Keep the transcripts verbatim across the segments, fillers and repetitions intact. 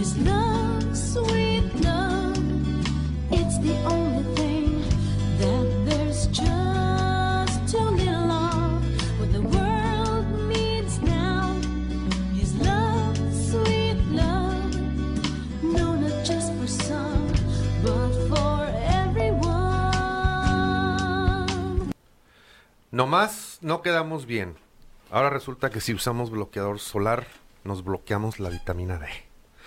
His love, sweet love, it's the only thing that there's just too little of. What the world needs now, His love, sweet love, no, not just for some, but for everyone. Nomás no quedamos bien. Ahora resulta que si usamos bloqueador solar, nos bloqueamos la vitamina D.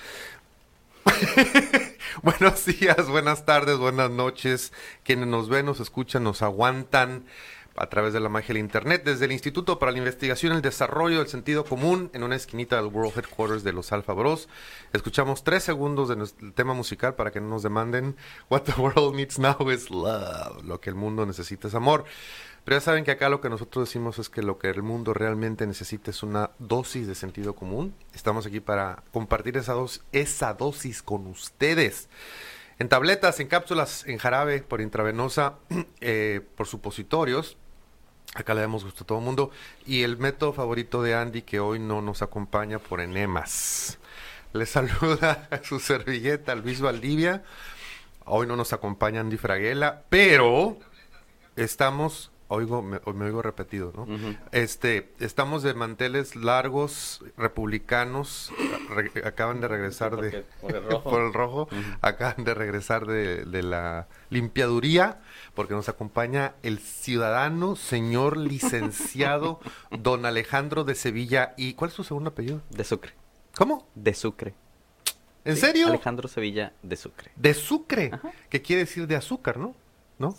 Buenos días, buenas tardes, buenas noches. Quienes nos ven, nos escuchan, nos aguantan a través de la magia del internet, desde el Instituto para la Investigación y el Desarrollo del Sentido Común, en una esquinita del World Headquarters de los Alfa Bros. Escuchamos tres segundos de nuestro tema musical para que no nos demanden. What the world needs now is love. Lo que el mundo necesita es amor. Pero ya saben que acá lo que nosotros decimos es que lo que el mundo realmente necesita es una dosis de sentido común. Estamos aquí para compartir esa, dos, esa dosis con ustedes. En tabletas, en cápsulas, en jarabe, por intravenosa, eh, por supositorios. Acá le damos gusto a todo el mundo. Y el método favorito de Andy, que hoy no nos acompaña, por enemas. Le saluda a su servilleta Luis Valdivia. Hoy no nos acompaña Andy Fraguela, pero estamos... Oigo, me, me oigo repetido, ¿no? Uh-huh. Este, estamos de manteles largos, republicanos, re, acaban de regresar porque, de... Por el rojo. por el rojo, Uh-huh. acaban de regresar de, de la limpiaduría, porque nos acompaña el ciudadano, señor licenciado, don Alejandro de Sevilla. ¿Y cuál es su segundo apellido? De Sucre. ¿Cómo? De Sucre. ¿En Sí, serio? Alejandro Sevilla de Sucre. De Sucre, Ajá. que quiere decir de azúcar, ¿no? ¿No?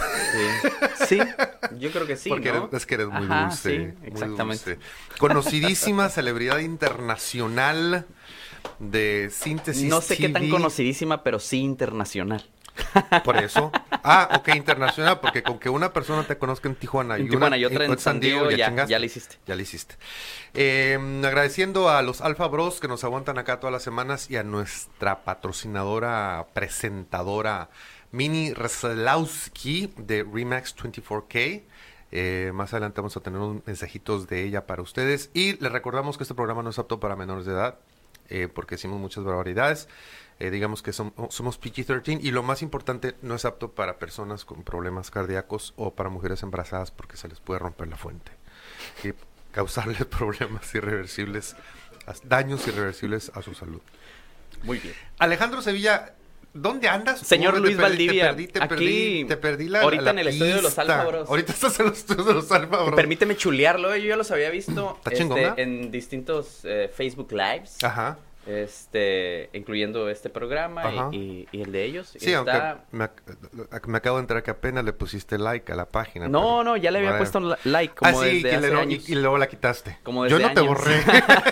Sí, sí, yo creo que sí, Porque ¿no? eres, es que eres muy Ajá, dulce. sí, muy exactamente. dulce. Conocidísima celebridad internacional de síntesis. No sé T V. qué tan conocidísima, pero sí internacional. Por eso. Ah, ok, internacional, porque con que una persona te conozca en Tijuana En y, Tijuana una, y otra en San Diego, ya, chingaste. ya le hiciste. Ya le hiciste. Eh, agradeciendo a los Alfa Bros que nos aguantan acá todas las semanas y a nuestra patrocinadora, presentadora, Mini Reslowski de Remax veinticuatro K. Eh, más adelante vamos a tener unos mensajitos de ella para ustedes. Y les recordamos que este programa no es apto para menores de edad, eh, porque decimos muchas barbaridades. Eh, digamos que som- somos P G trece y lo más importante, no es apto para personas con problemas cardíacos o para mujeres embarazadas porque se les puede romper la fuente y causarles problemas irreversibles, daños irreversibles a su salud. Muy bien. Alejandro Sevilla, ¿dónde andas? Señor Te Luis perdí- Valdivia, te perdí, te aquí, perdí, te perdí la, ahorita la en el estudio de los pista. Alfa Bros. Ahorita estás en los estudios de los Alfa Bros. Permíteme chulearlo, yo ya los había visto ¿Está este, chingona? en distintos eh, Facebook Lives, Ajá. este, incluyendo este programa Ajá. y, y, y el de ellos. Sí, Está... aunque me, ac- me acabo de enterar que apenas le pusiste like a la página. No, pero- no, ya le había Bueno. puesto un like como ah, sí, desde que hace le- no, años. y, y luego la quitaste. Como Yo desde no te años. borré.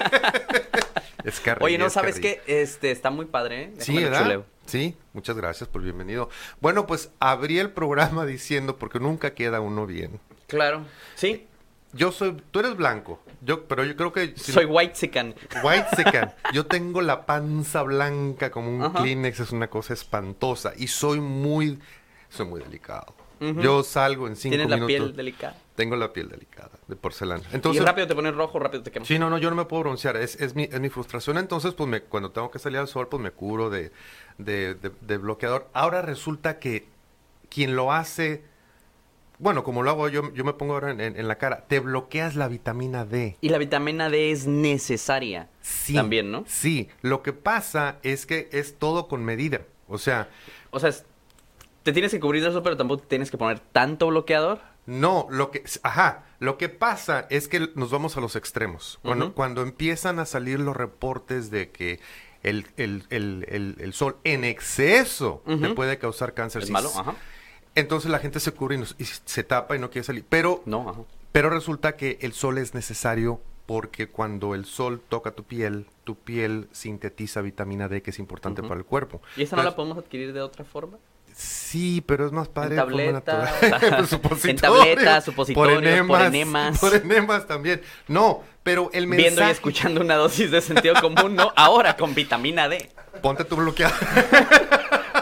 Es que Oye, no, es ¿sabes carrilla. qué? Este, está muy padre, ¿eh? Sí, Déjame lo ¿verdad? chuleo. Sí, muchas gracias por bienvenido. Bueno, pues abrí el programa diciendo, porque nunca queda uno bien. Claro, sí, Yo soy, tú eres blanco, yo, pero yo creo que... si soy no- whitezican. White secan. Yo tengo la panza blanca como un Ajá. Kleenex, es una cosa espantosa. Y soy muy, soy muy delicado. Ujú. Yo salgo en cinco Tienes la minutos. piel delicada. Tengo la piel delicada, de porcelana. Y Entonces, rápido te pones rojo, rápido te quemas. sí, no, no, yo no me puedo broncear, es, es, mi, es mi frustración. Entonces, pues me, cuando tengo que salir al sol, pues me cubro de, de, de, de bloqueador. Ahora resulta que quien lo hace, bueno, como lo hago yo, yo me pongo ahora en, en, en la cara, te bloqueas la vitamina D. Y la vitamina D es necesaria. Sí. También, ¿no? Sí, lo que pasa es que es todo con medida. O sea, O sea, es- te tienes que cubrir de eso, pero tampoco te tienes que poner tanto bloqueador. no, lo que, ajá, lo que pasa es que nos vamos a los extremos. Cuando, Ujú. cuando empiezan a salir los reportes de que el, el, el, el, el sol en exceso te Ujú. puede causar cáncer. Es sí, malo, ajá. Entonces la gente se cubre y, nos- y se tapa y no quiere salir. Pero, No, ajá. pero resulta que el sol es necesario porque cuando el sol toca tu piel, tu piel sintetiza vitamina D, que es importante Ujú. para el cuerpo. ¿Y esa no la Entonces, podemos adquirir de otra forma? sí, pero es más padre En de forma tableta, natural. en Supositorios, tableta, supositorios, por enemas, por enemas. por enemas también. No, pero el mensaje... Viendo y escuchando una dosis de sentido común, ¿no? Ahora con vitamina D. Ponte tu bloqueador.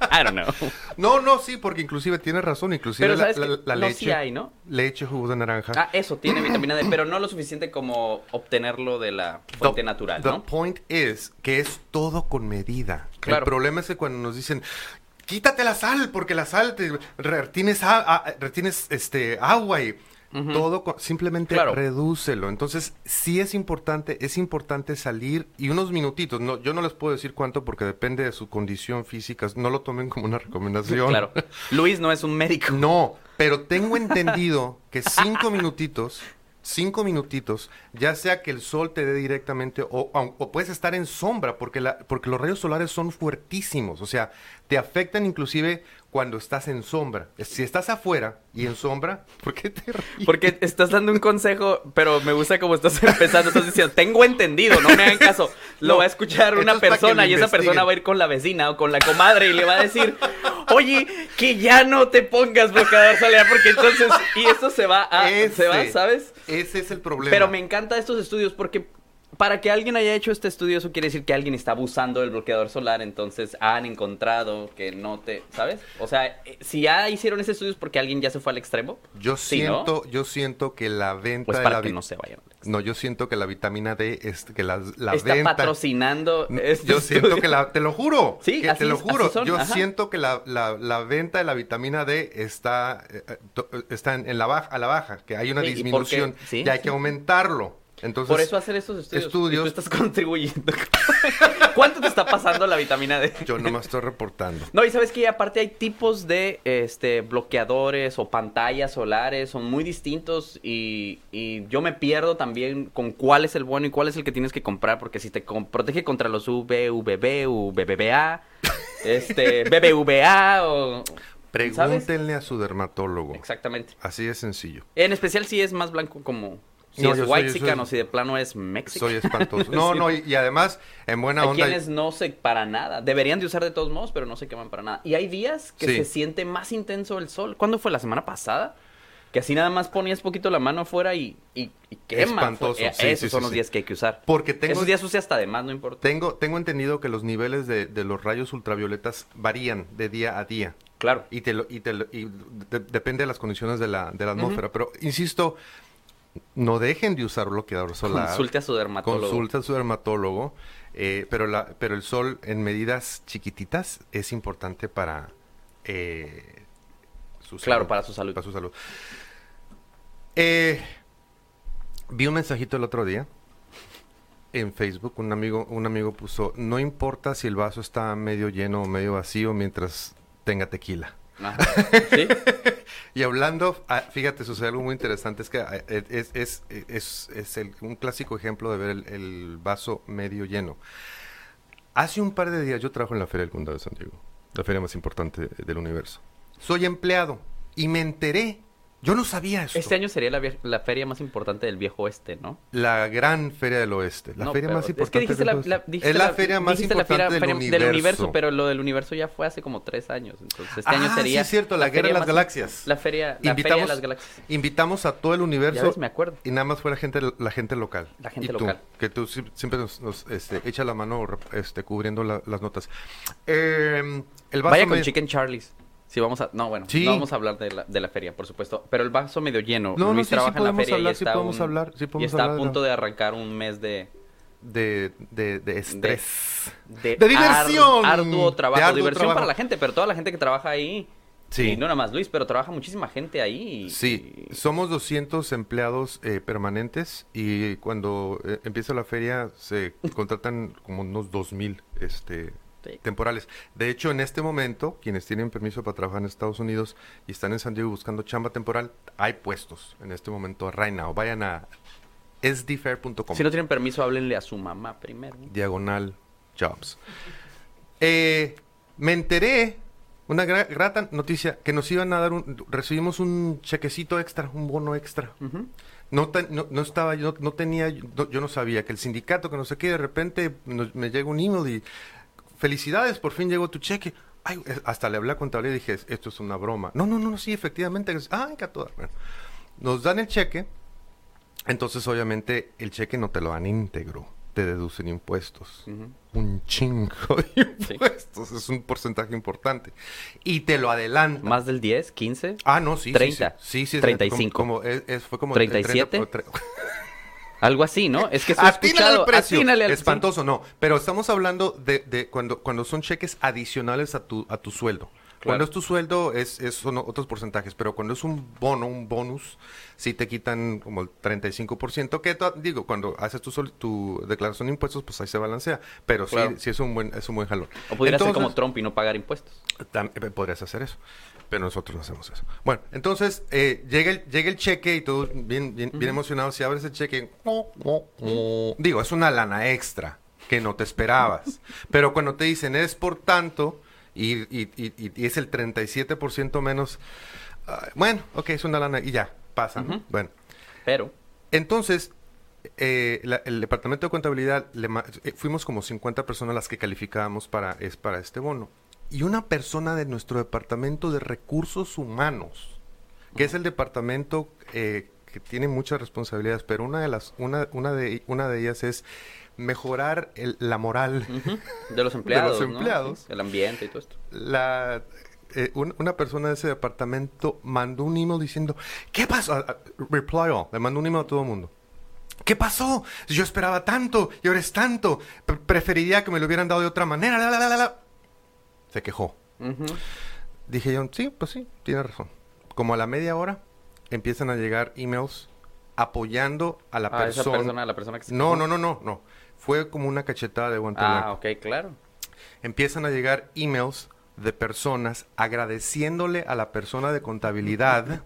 I don't know. No, no, sí, porque inclusive tienes razón. Inclusive Pero la, sabes la- que la no, leche, sí hay, ¿no? leche, jugo de naranja. Ah, eso, tiene vitamina D, pero no lo suficiente como obtenerlo de la fuente The- natural, the ¿no? point is que es todo con medida. Claro. El problema es que cuando nos dicen, quítate la sal, porque la sal te retienes, a- a- retienes este, agua y Ujú. todo, con- simplemente Claro. redúcelo. Entonces, sí es importante, es importante salir y unos minutitos. No, yo no les puedo decir cuánto porque depende de su condición física. No lo tomen como una recomendación. Claro. Luis no es un médico. No, pero tengo entendido que cinco minutitos, cinco minutitos, ya sea que el sol te dé directamente o, o- o puedes estar en sombra, porque, la, porque los rayos solares son fuertísimos, o sea, te afectan inclusive cuando estás en sombra. Si estás afuera y en sombra, ¿por qué te ríes? Porque estás dando un consejo, pero me gusta cómo estás empezando. Estás diciendo, tengo entendido, no me hagan caso. Lo No, va a escuchar esto una es para que persona lo y esa persona investiguen. va a ir con la vecina o con la comadre y le va a decir, oye, que ya no te pongas bloqueador solar porque entonces... Y esto se va a... Se va, Ese- ¿sabes? Ese es el problema. Pero me encantan estos estudios porque para que alguien haya hecho este estudio, eso quiere decir que alguien está abusando del bloqueador solar, entonces han encontrado que no te, ¿sabes? O sea, eh, si ya hicieron ese estudio es porque alguien ya se fue al extremo. Yo Sí, ¿no? siento, yo siento que la venta Pues de para la que vi- no se vayan. al extremo. No, yo siento que la vitamina D es que la, la Está venta. patrocinando este Yo siento estudio. que la, te lo juro. Sí, que así te lo es, juro. así son, Yo ajá. siento que la, la, la venta de la vitamina D está, eh, eh, to- está en, en la baja, a la baja, que hay una Sí, ¿y por qué? disminución Sí, y hay sí. que aumentarlo. Entonces, Por eso hacer estos estudios. estudios- Y tú estás contribuyendo. ¿Cuánto te está pasando la vitamina D? yo no me estoy reportando. No, y sabes que aparte hay tipos de este bloqueadores o pantallas solares, son muy distintos y, y yo me pierdo también con cuál es el bueno y cuál es el que tienes que comprar, porque si te com- protege contra los U V, U V B, U V B B A, este, B B V A o... ¿sabes? Pregúntenle a su dermatólogo. Exactamente. Así de sencillo. En especial si es más blanco como... Si No, es yo soy- white yo chican soy- o si de plano es mexican. Soy espantoso. No, Sí. no, y, y además, en buena Hay onda. quienes no se para nada. Deberían de usar de todos modos, pero no se queman para nada. Y hay días que Sí. se siente más intenso el sol. ¿Cuándo fue? ¿La semana pasada? Que así nada más ponías poquito la mano afuera y, y, y quema. Espantoso, Fue- eh, sí, Esos sí, son sí, los sí. días que hay que usar. Porque tengo, Esos días use hasta de más, no importa. tengo, tengo entendido que los niveles de, de los rayos ultravioletas varían de día a día. Claro. Y, te lo, y, te lo- y de- depende de las condiciones de la, de la atmósfera. Pero, insisto, no dejen de usar bloqueador solar. Consulte a su dermatólogo. Consulta a su dermatólogo. eh, pero, la, pero el sol en medidas chiquititas es importante para eh, su Claro, salud. para su salud. Para su salud. Eh, vi un mensajito el otro día en Facebook. Un amigo, un amigo puso, no importa si el vaso está medio lleno o medio vacío mientras tenga tequila. Ajá. ¿Sí? Y hablando, ah, fíjate, sucede algo muy interesante, es que ah, eh, es, es, es, es el- un clásico ejemplo de ver el, el vaso medio lleno. Hace un par de días yo trabajo en la Feria del Condado de San Diego, la feria más importante del universo. Soy empleado y me enteré, yo no sabía eso. Este año sería la, vie- la feria más importante del viejo oeste, ¿no? La gran feria del oeste, la No, feria pero más es importante que dijiste del la, oeste. la- dijiste Es la la- feria más dijiste la importante feria- del, feria- universo. universo, pero lo del universo ya fue hace como tres años. Entonces este Ah, año sería... sí, es cierto, la guerra de feria las más- galaxias. La feria, la Invitamos- feria de las galaxias. Invitamos a todo el Ya universo ves, me acuerdo. y nada más fuera gente, la gente local. La gente Y tú, local. que tú si- siempre nos, nos, este, echa la mano este, cubriendo la- las notas. Eh, el vaso Vaya con medio- Chicken Charlie's. Si vamos a... No, bueno, Sí. no vamos a hablar de la, de la feria, por supuesto. Pero el vaso medio lleno. No, no, Luis sí, sí trabaja en la podemos feria hablar, y sí está, podemos un- hablar, sí y podemos está hablar a de- punto de arrancar un mes de... de, de, de estrés. De, ¡De diversión! ar- arduo trabajo. De arduo diversión trabajo. para la gente, pero toda la gente que trabaja ahí. Sí. Y no nada más Luis, pero trabaja muchísima gente ahí. y- Sí, y- somos doscientos empleados eh, permanentes y cuando eh, empieza la feria se contratan como unos dos mil este, Sí. temporales. De hecho, en este momento, quienes tienen permiso para trabajar en Estados Unidos y están en San Diego buscando chamba temporal, hay puestos en este momento, right now. Vayan a s d fair punto com. Si no tienen permiso, háblenle a su mamá primero. Diagonal Jobs. Eh, me enteré, una gra- grata noticia, que nos iban a dar un, recibimos un chequecito extra, un bono extra. Ujú. No, te- no, no estaba, yo no tenía, no- yo no sabía que el sindicato, que no sé qué, de repente nos- me llega un email y felicidades, por fin llegó tu cheque. Ay, es- hasta le hablé a contabilidad y dije, esto es una broma. No, no, no, sí, efectivamente. Ay, que a toda. Bueno, nos dan el cheque, entonces obviamente el cheque no te lo dan íntegro. te deducen impuestos. Ujú. Un chingo de Sí. impuestos. Es un porcentaje importante. Y te lo adelantan. ¿Más del diez, quince? Ah, no, sí. treinta. Sí, sí. sí, sí, treinta y cinco. Como, como es, es- fue como ¿treinta y siete? tre- Algo así, ¿no? Es que se ha Atínale escuchado. al precio. atínale al- Espantoso, no. Pero estamos hablando de, de cuando, cuando son cheques adicionales a tu, a tu sueldo. Cuando es tu sueldo, es, es- son otros porcentajes. Pero cuando es un bono, un bonus, sí te quitan como el treinta y cinco por ciento. Que to- digo, cuando haces tu, sol- tu declaración de impuestos, pues ahí se balancea. Pero sí, Claro. sí es un buen, es un buen jalón. O pudiera ser Entonces, como Trump y no pagar impuestos. Tam- eh, podrías hacer eso, pero nosotros no hacemos eso. Bueno, entonces eh, llega, el, llega el cheque y todos bien, bien, bien emocionados. Si abres el cheque, digo, es una lana extra que no te esperabas. Pero cuando te dicen es por tanto y, y- y- y- y es el treinta y siete por ciento menos, ah, bueno, ok, es una lana y ya, pasa. ¿no? Ujú. Bueno, Pero, entonces, eh, la- el departamento de contabilidad, le ma- eh, fuimos como cincuenta personas las que calificábamos para, es, para este bono. Y una persona de nuestro departamento de recursos humanos, que es el departamento eh, que tiene muchas responsabilidades, pero una de las, una, una de, una de ellas es mejorar el- la moral. ujú, de los empleados, ¿no? empleados. Sí, el ambiente y todo esto. La, eh, un- una persona de ese departamento mandó un email diciendo, ¿qué pasó? Ah, ah, reply all. Le mandó un email a todo el mundo. ¿Qué pasó? Yo esperaba tanto y ahora es tanto. Pre- preferiría que me lo hubieran dado de otra manera. La, la, la, la, la". Se quejó. Ujú. Dije yo, sí, pues sí, tiene razón. Como a la media hora empiezan a llegar emails apoyando a la Ah, esa persona. persona, la persona que se No, quejó. no, no, no, no. Fue como una cachetada de guante Ah, blanco. ok, claro. Empiezan a llegar emails de personas agradeciéndole a la persona de contabilidad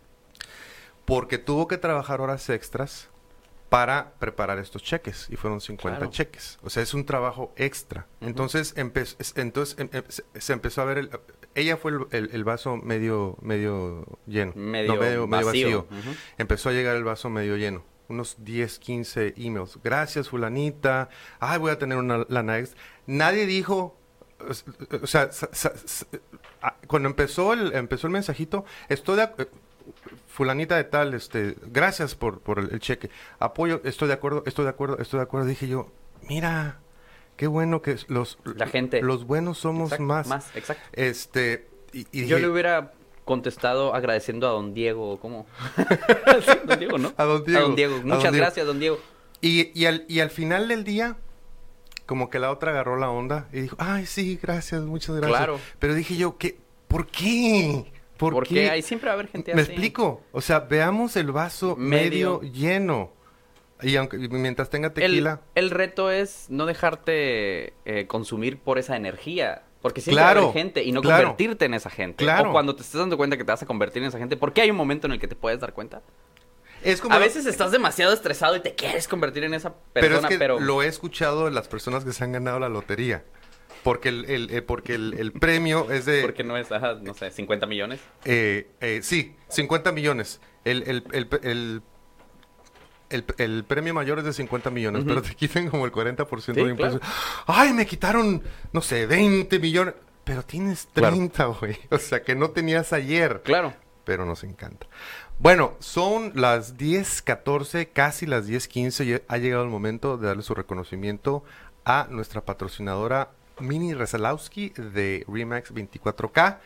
porque tuvo que trabajar horas extras para preparar estos cheques y fueron cincuenta Claro. cheques. O sea, es un trabajo extra. Entonces, empe- es- entonces em- em- se, se empezó a ver el, ella fue el, el- el vaso medio medio lleno, Medio No, medio, medio vacío. vacío. Ujú. Empezó a llegar el vaso medio lleno. Unos diez, quince emails. Gracias, fulanita. Ay, voy a tener una lana extra. Nadie dijo, o sea, sa- sa- sa- ah, cuando empezó el, empezó el mensajito, estoy de ac- fulanita de tal, este, gracias por, por el, el cheque. Apoyo, estoy de acuerdo, estoy de acuerdo, estoy de acuerdo. Dije yo, mira, qué bueno que los, La gente. los buenos somos Exacto, más. Más, exacto. Este, y, y Yo dije, le hubiera contestado agradeciendo a don Diego, ¿cómo? Sí, don Diego, ¿no? A don Diego. A don Diego. A don Muchas Diego. gracias, don Diego. Y, y, al, y al final del día, como que la otra agarró la onda y dijo, ay, sí, gracias, muchas gracias. Claro. Pero dije yo, ¿qué? ¿Por qué? ¿Por Porque qué? ahí siempre va a haber gente ¿Me así. explico? O sea, veamos el vaso medio, Medio. lleno. Y aunque y mientras tenga El, tequila... el reto es no dejarte eh, consumir por esa energía. Porque siempre Claro, va a haber gente y no claro. convertirte en esa gente. Claro. O cuando te estés dando cuenta que te vas a convertir en esa gente. Porque hay un momento en el que te puedes dar cuenta. Es como A veces estás demasiado estresado y te quieres convertir en esa pero persona, es pero... que lo he escuchado de las personas que se han ganado la lotería. Porque el, el, eh, porque el, el premio es de... Porque no es, ajá, no sé, cincuenta millones. Eh, eh, sí, cincuenta millones. El, el, el, el, el, el premio mayor es de cincuenta millones, Ujú. pero te quitan como el cuarenta por ciento Sí, de impuestos. claro. ¡Ay, me quitaron, no sé, veinte millones! Pero tienes Claro. treinta, güey. O sea, que no tenías ayer. Claro. Pero nos encanta. Bueno, son las diez catorce, casi las diez quince. Y ha llegado el momento de darle su reconocimiento a nuestra patrocinadora Mini Resalowski de Remax veinticuatro K.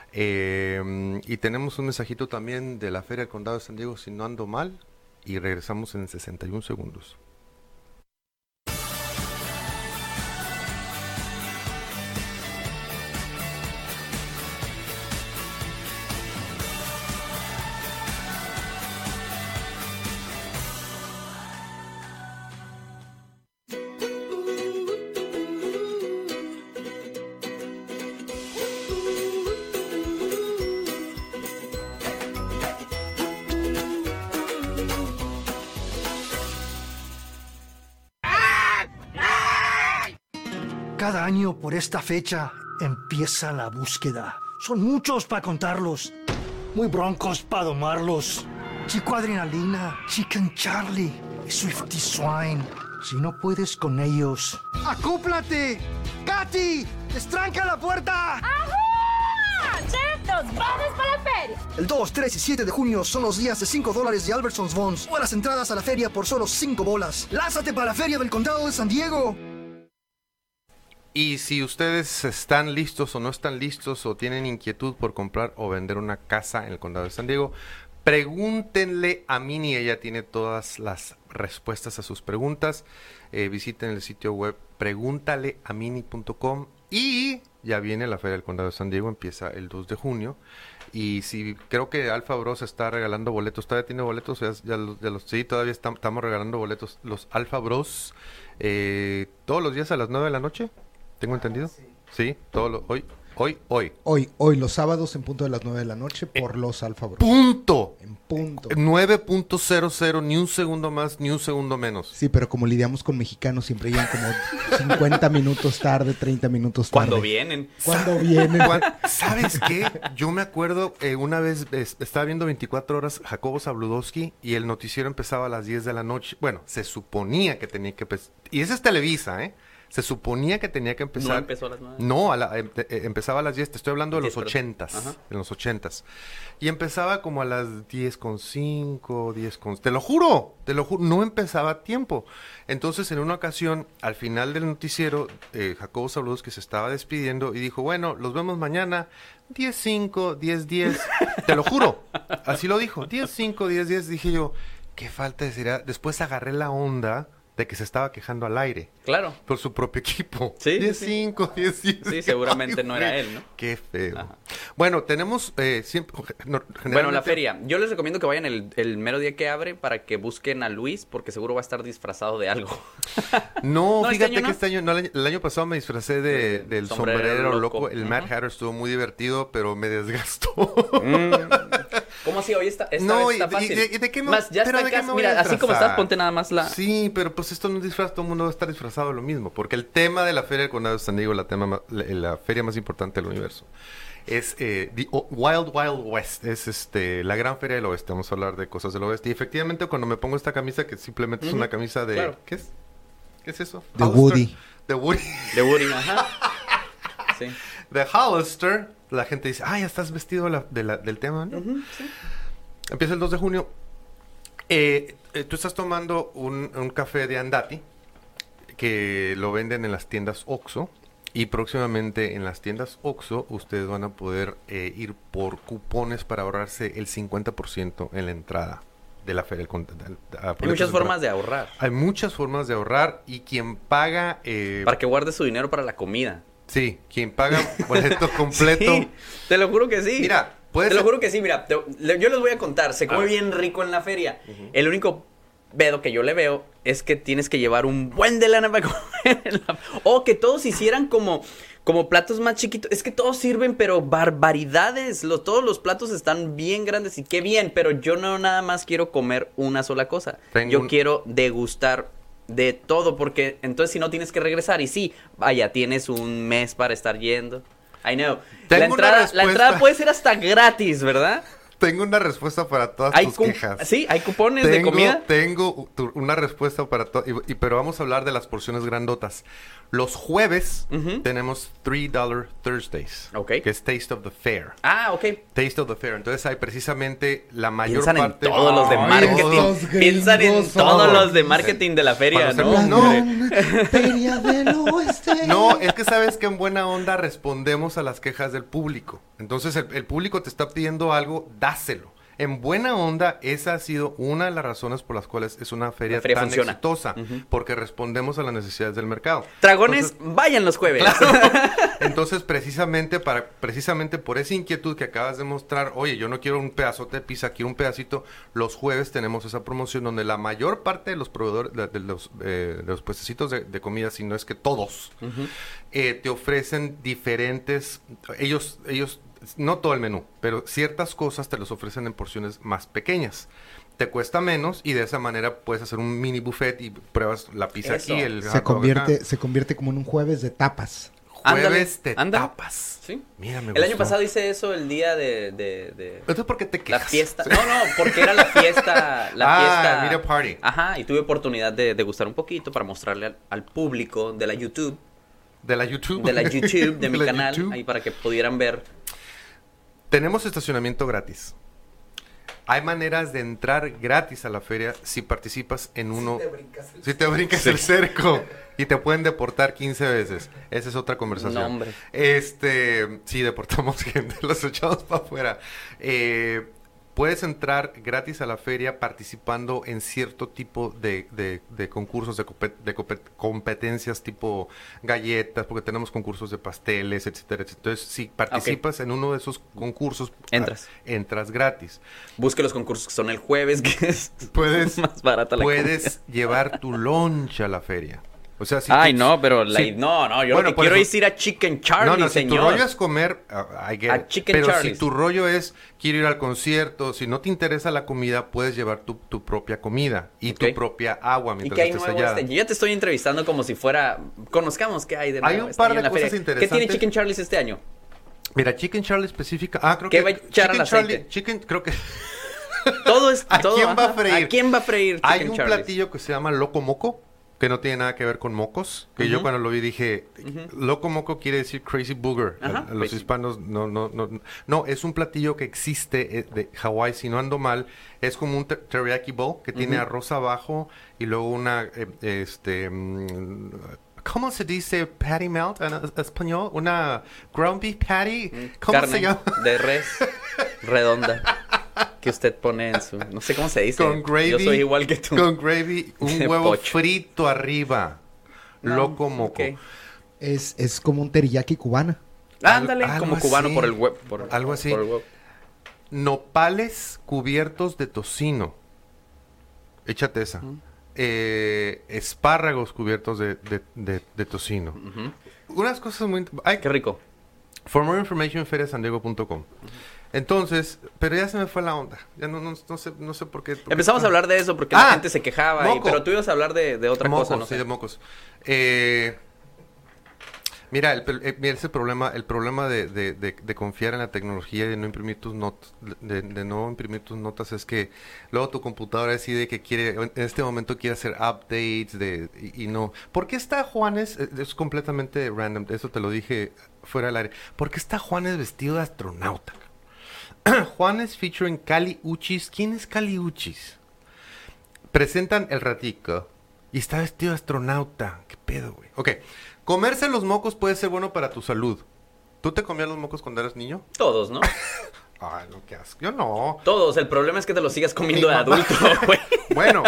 Eh, y tenemos un mensajito también de la Feria del Condado de San Diego, si no ando mal. Y regresamos en sesenta y un segundos. Cada año por esta fecha empieza la búsqueda. Son muchos para contarlos, muy broncos para domarlos. Chico Adrenalina, Chicken Charlie y Swifty Swine. Si no puedes con ellos, ¡acúplate! ¡Katy! ¡Destranca la puerta! Sheriff, los bonos para la feria. El dos, tres y siete de junio son los días de cinco dólares de Albertsons Bonds o las entradas a la feria por solo cinco bolas. ¡Lánzate para la feria del condado de San Diego! Y si ustedes están listos o no están listos o tienen inquietud por comprar o vender una casa en el condado de San Diego, pregúntenle a Mini, ella tiene todas las respuestas a sus preguntas. Eh, visiten el sitio web pregúntale a mini punto com y ya viene la Feria del Condado de San Diego, empieza el dos de junio. Y si creo que Alfa Bros está regalando boletos, todavía tiene boletos, ya, ya los, ya los- sí, todavía estam- estamos regalando boletos, los Alfa Bros, eh, todos los días a las nueve de la noche, ¿tengo entendido? Sí, todos los, hoy, hoy, hoy. Hoy, hoy los sábados en punto de las nueve de la noche por los Alfa Bros. Punto. En punto. nueve punto cero cero, ni un segundo más, ni un segundo menos. Sí, pero como lidiamos con mexicanos, siempre llegan como cincuenta minutos tarde, treinta minutos tarde. Cuando vienen. Cuando vienen. Juan, ¿sabes qué? Yo me acuerdo, eh, una vez es- estaba viendo veinticuatro horas Jacobo Zabludowski y el noticiero empezaba a las diez de la noche. Bueno, se suponía que tenía que empezar. Y ese es Televisa, ¿eh? Se suponía que tenía que empezar. No empezó a las nueve. No, a la- em- eh, empezaba a las diez. Te estoy hablando de diez, los perdón. ochentas. Ajá. En los ochentas. Y empezaba como a las diez con cinco, diez con... Te lo juro, te lo juro, no empezaba a tiempo. Entonces, en una ocasión, al final del noticiero, eh, Jacobo Zabludowski se estaba despidiendo y dijo, bueno, los vemos mañana, diez cinco, diez diez. Te lo juro, así lo dijo, diez cinco, diez diez. Dije yo, qué falta de seriedad. Después agarré la onda de que se estaba quejando al aire Claro. por su propio equipo. Sí, sí, diez sí. cinco, diez diez. Sí, seguramente Ay, no era güey, él, ¿no? Qué feo. Ajá. Bueno, tenemos eh, siempre... no, Bueno, la generalmente- feria. Yo les recomiendo que vayan el, el mero día que abre para que busquen a Luis, porque seguro va a estar disfrazado de algo. No, No, este fíjate año no. que este año, no, el año, el año pasado me disfracé de, De del sombrerero sombrerero loco. loco. El Ujú. Mad Hatter estuvo muy divertido, pero me desgastó. Mm. ¿Cómo así? Hoy está, esta No, vez está y- fácil. y- y de qué me- Más, ya pero está ¿de qué casi- me voy a Mira, así como disfrazar? estás, ponte nada más la... Sí, pero pues esto no es disfraz, todo el mundo va a estar disfrazado de lo mismo, porque el tema de la Feria del Condado de San Diego, la, tema, ma- la, la feria más importante del universo, es eh, the O- Wild Wild West, es este la gran feria del oeste, vamos a hablar de cosas del oeste, y efectivamente cuando me pongo esta camisa, que simplemente es Ujú, una camisa de... claro. ¿Qué es? ¿Qué es eso? De Hollister. Woody. De Woody. De Woody, ajá. Sí. De Hollister, la gente dice, ah, ya estás vestido de la- de la- del tema, ¿no? Ujú, sí. Empieza el dos de junio. Eh, eh, tú estás tomando un, un café de Andati, que lo venden en las tiendas Oxxo, y próximamente en las tiendas Oxxo ustedes van a poder eh, ir por cupones para ahorrarse el cincuenta por ciento en la entrada de la feria. del con- del- a- Hay muchas formas de ahorrar. Hay muchas formas de ahorrar y quien paga... eh, Para que guarde su dinero para la comida. Sí, quien paga boleto completo... Sí, te lo juro que sí. Mira, puede Te lo ser- juro que sí, mira. te- le- yo les voy a contar. Se come ver. bien rico en la feria. El único pedo que yo le veo es que tienes que llevar un buen de lana para comer. en la- O que todos hicieran como, como platos más chiquitos. Es que todos sirven, pero barbaridades. Los, todos los platos están bien grandes y qué bien. Pero yo no nada más quiero comer una sola cosa. Tengo yo un- quiero degustar de todo, porque entonces si no tienes que regresar. Y sí, vaya, tienes un mes para estar yendo. I know. Tengo La una entrada, la respuesta. entrada puede ser hasta gratis, ¿verdad? Tengo una respuesta para todas Hay tus cu- quejas. Sí, hay cupones de Tengo, comida. tengo tu- una respuesta para todo, y, y- pero vamos a hablar de las porciones grandotas. Los jueves Ujú. tenemos three dollar Thursdays, Ok. que es Taste of the Fair. Ah, ok. Taste of the Fair. Entonces hay precisamente la mayor Piensan en parte... todos los de Ay, marketing. Los Piensan en gringos todos son- los de marketing de la feria, Para ¿no? hacer- La No. gran feria del oeste. No, es que sabes que en buena onda respondemos a las quejas del público. Entonces el, el público te está pidiendo algo, dáselo. En buena onda, esa ha sido una de las razones por las cuales es una feria, La feria tan funciona. exitosa, Ujú. porque respondemos a las necesidades del mercado. Dragones, Entonces, vayan los jueves. entonces, precisamente para precisamente por esa inquietud que acabas de mostrar, oye, yo no quiero un pedazote de pizza, quiero un pedacito. Los jueves tenemos esa promoción donde la mayor parte de los proveedores, de, de los, eh, de los puestecitos de, de comida, si no es que todos, Ujú. eh, te ofrecen diferentes, ellos, ellos, no todo el menú, pero ciertas cosas te los ofrecen en porciones más pequeñas. Te cuesta menos y de esa manera puedes hacer un mini buffet y pruebas la pizza Eso. aquí, el Se hot dog convierte, acá. se convierte como en un jueves de tapas. Ándale, Jueves de ándale. tapas. Sí. Mira, me El año gustó. pasado hice eso el día de... de, de- Entonces, ¿por qué te la quejas? fiesta. No, no, porque era la fiesta. La Ah, fiesta. media party. Ajá, y tuve oportunidad de degustar un poquito para mostrarle al, al público de la YouTube, De la YouTube. de la YouTube, de mi la canal, YouTube. ahí para que pudieran ver. Tenemos estacionamiento gratis. Hay maneras de entrar gratis a la feria si participas en uno... Si te brincas el, si te brincas sí. el cerco y te pueden deportar quince veces. Esa es otra conversación. No, hombre. Este, sí, deportamos gente, los echamos para afuera. Eh... Puedes entrar gratis a la feria participando en cierto tipo de, de, de concursos, de, compet, de compet, competencias tipo galletas, porque tenemos concursos de pasteles, etcétera, etcétera. Entonces, si participas okay. en uno de esos concursos, entras, a, entras gratis. Busque los concursos que son el jueves, que es puedes, más barata la Puedes comida. llevar tu lunch a la feria. O sea, si Ay, tú, no, pero la, si, no, no, yo bueno, lo que quiero eso, es ir a Chicken Charlie, no, no, señor. Si tu rollo es comer, uh, I get a it. Chicken Pero Charlie's. si tu rollo es, quiero ir al concierto, si no te interesa la comida, puedes llevar tu, tu propia comida y okay. tu propia agua mientras ¿Y qué hay estés nuevo allá. Este? Yo ya te estoy entrevistando como si fuera, conozcamos qué hay de nuevo. Hay un este par año de en la cosas feria. interesantes. ¿Qué tiene Chicken Charlie's este año? Mira, Chicken Charlie específica, ah, creo ¿Qué que... va a echar al aceite? Charlie, chicken, creo que... Todo es, ¿A todo, quién va a ajá. freír? ¿A quién va a freír Chicken Hay un Charlie's? platillo que se llama Loco Moco, que no tiene nada que ver con mocos, que uh-huh. yo cuando lo vi dije, uh-huh. Loco Moco quiere decir Crazy Booger. Ajá, a, a los hispanos no, no, no, no, es un platillo que existe de Hawái, si no ando mal, es como un ter- teriyaki bowl que uh-huh. tiene arroz abajo y luego una, eh, este, mm, ¿cómo se dice patty melt en español? Una ground beef patty, ¿cómo Carne se llama? De res redonda. Que usted pone en su... No sé cómo se dice. Con gravy. Yo soy igual que tú. Con gravy, un huevo pocho. frito arriba. No, Loco Moco. Okay. Es, es como un teriyaki cubana. Ándale, Al, como así, cubano por el huevo. Algo así. Por el huevo. Nopales cubiertos de tocino. Échate esa. Uh-huh. Eh, espárragos cubiertos de, de, de, de tocino. Uh-huh. Unas cosas muy... Ay, qué rico. For more information, feria san diego punto com. Uh-huh. Entonces, pero ya se me fue la onda. Ya no, no, no sé, no sé por qué. Por Empezamos qué... a hablar de eso porque ah, la gente se quejaba. Y, pero tú ibas a hablar de, de otra mocos, cosa, ¿no? Sí, de mocos. Eh, mira, el, el, el, ese problema, el problema de, de, de, de confiar en la tecnología y de no imprimir tus notas, de, de no imprimir tus notas es que luego tu computadora decide que quiere, en este momento quiere hacer updates de y, y no. ¿Por qué está Juanes? Es completamente random. Eso te lo dije fuera del aire. ¿Por qué está Juanes vestido de astronauta? Juanes featuring Kali Uchis. ¿Quién es Kali Uchis? Presentan el ratico y está vestido de astronauta. ¿Qué pedo, güey? Ok. Comerse los mocos puede ser bueno para tu salud. ¿Tú te comías los mocos cuando eras niño? Todos, ¿no? Ay, no, qué asco. Yo no. Todos. El problema es que te los sigas comiendo de adulto, güey. Bueno.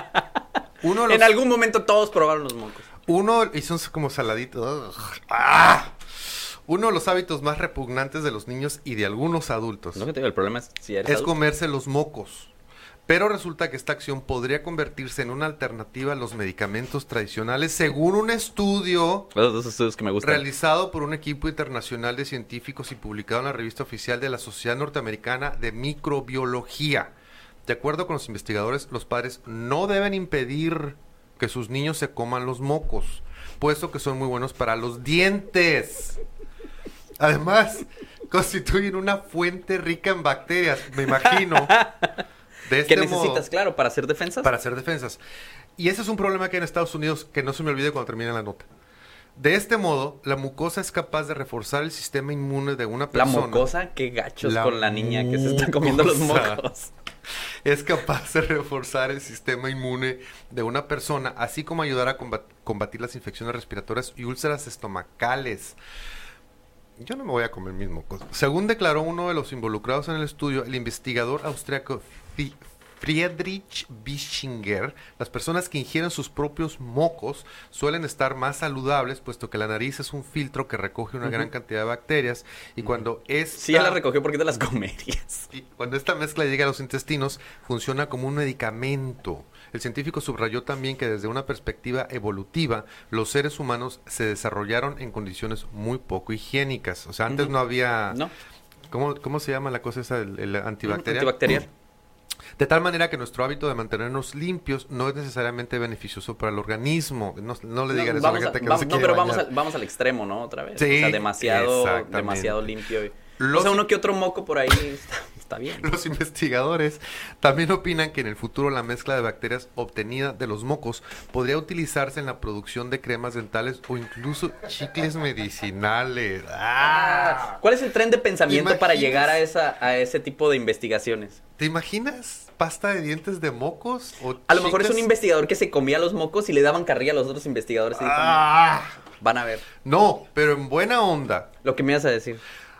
Uno de los... En algún momento todos probaron los mocos. Uno hizo como saladito. ¡Ah! Uno de los hábitos más repugnantes de los niños y de algunos adultos no, que te digo, el problema es, si eres es adulto. comerse los mocos. Pero resulta que esta acción podría convertirse en una alternativa a los medicamentos tradicionales, según un estudio Esos estudios que me gustan. realizado por un equipo internacional de científicos y publicado en la revista oficial de la Sociedad Norteamericana de Microbiología. De acuerdo con los investigadores, los padres no deben impedir que sus niños se coman los mocos, puesto que son muy buenos para los dientes. Además, constituyen una fuente rica en bacterias, me imagino. De este ¿Qué necesitas, modo, claro, para hacer defensas? Para hacer defensas. Y ese es un problema que hay en Estados Unidos, que no se me olvide cuando termine la nota. De este modo, la mucosa es capaz de reforzar el sistema inmune de una persona. ¿La mucosa? Qué gachos La con la niña que se está comiendo los mocos. Es capaz de reforzar el sistema inmune de una persona, así como ayudar a combat- combatir las infecciones respiratorias y úlceras estomacales. Yo no me voy a comer mis mocos. Según declaró uno de los involucrados en el estudio, el investigador austriaco Friedrich Bischinger, las personas que ingieren sus propios mocos suelen estar más saludables, puesto que la nariz es un filtro que recoge una uh-huh. gran cantidad de bacterias, y uh-huh. cuando esta... Sí, ya la recogió, ¿por qué te las comerías? Y cuando esta mezcla llega a los intestinos, funciona como un medicamento. El científico subrayó también que desde una perspectiva evolutiva, los seres humanos se desarrollaron en condiciones muy poco higiénicas. O sea, antes uh-huh. no había... No. ¿Cómo, ¿Cómo se llama la cosa esa, el, el antibacterial? Antibacterial. De tal manera que nuestro hábito de mantenernos limpios no es necesariamente beneficioso para el organismo. No, no le digan no, eso a la gente a, que vamos, no se No, quiere pero bañar. vamos, a, vamos al extremo, ¿no? Otra vez. Sí, o sea, demasiado, demasiado limpio. Y, Los... O sea, uno que otro moco por ahí está, está bien. Los investigadores también opinan que en el futuro la mezcla de bacterias obtenida de los mocos podría utilizarse en la producción de cremas dentales o incluso chicles medicinales. ¡Ah! ¿Cuál es el tren de pensamiento ¿Te para imaginas? llegar a esa a ese tipo de investigaciones? ¿Te imaginas pasta de dientes de mocos? O A lo mejor es un chicles? investigador que se comía los mocos y le daban carrilla a los otros investigadores. Y dijo, ¡Ah! van a ver No, pero en buena onda. lo que me ibas a decir.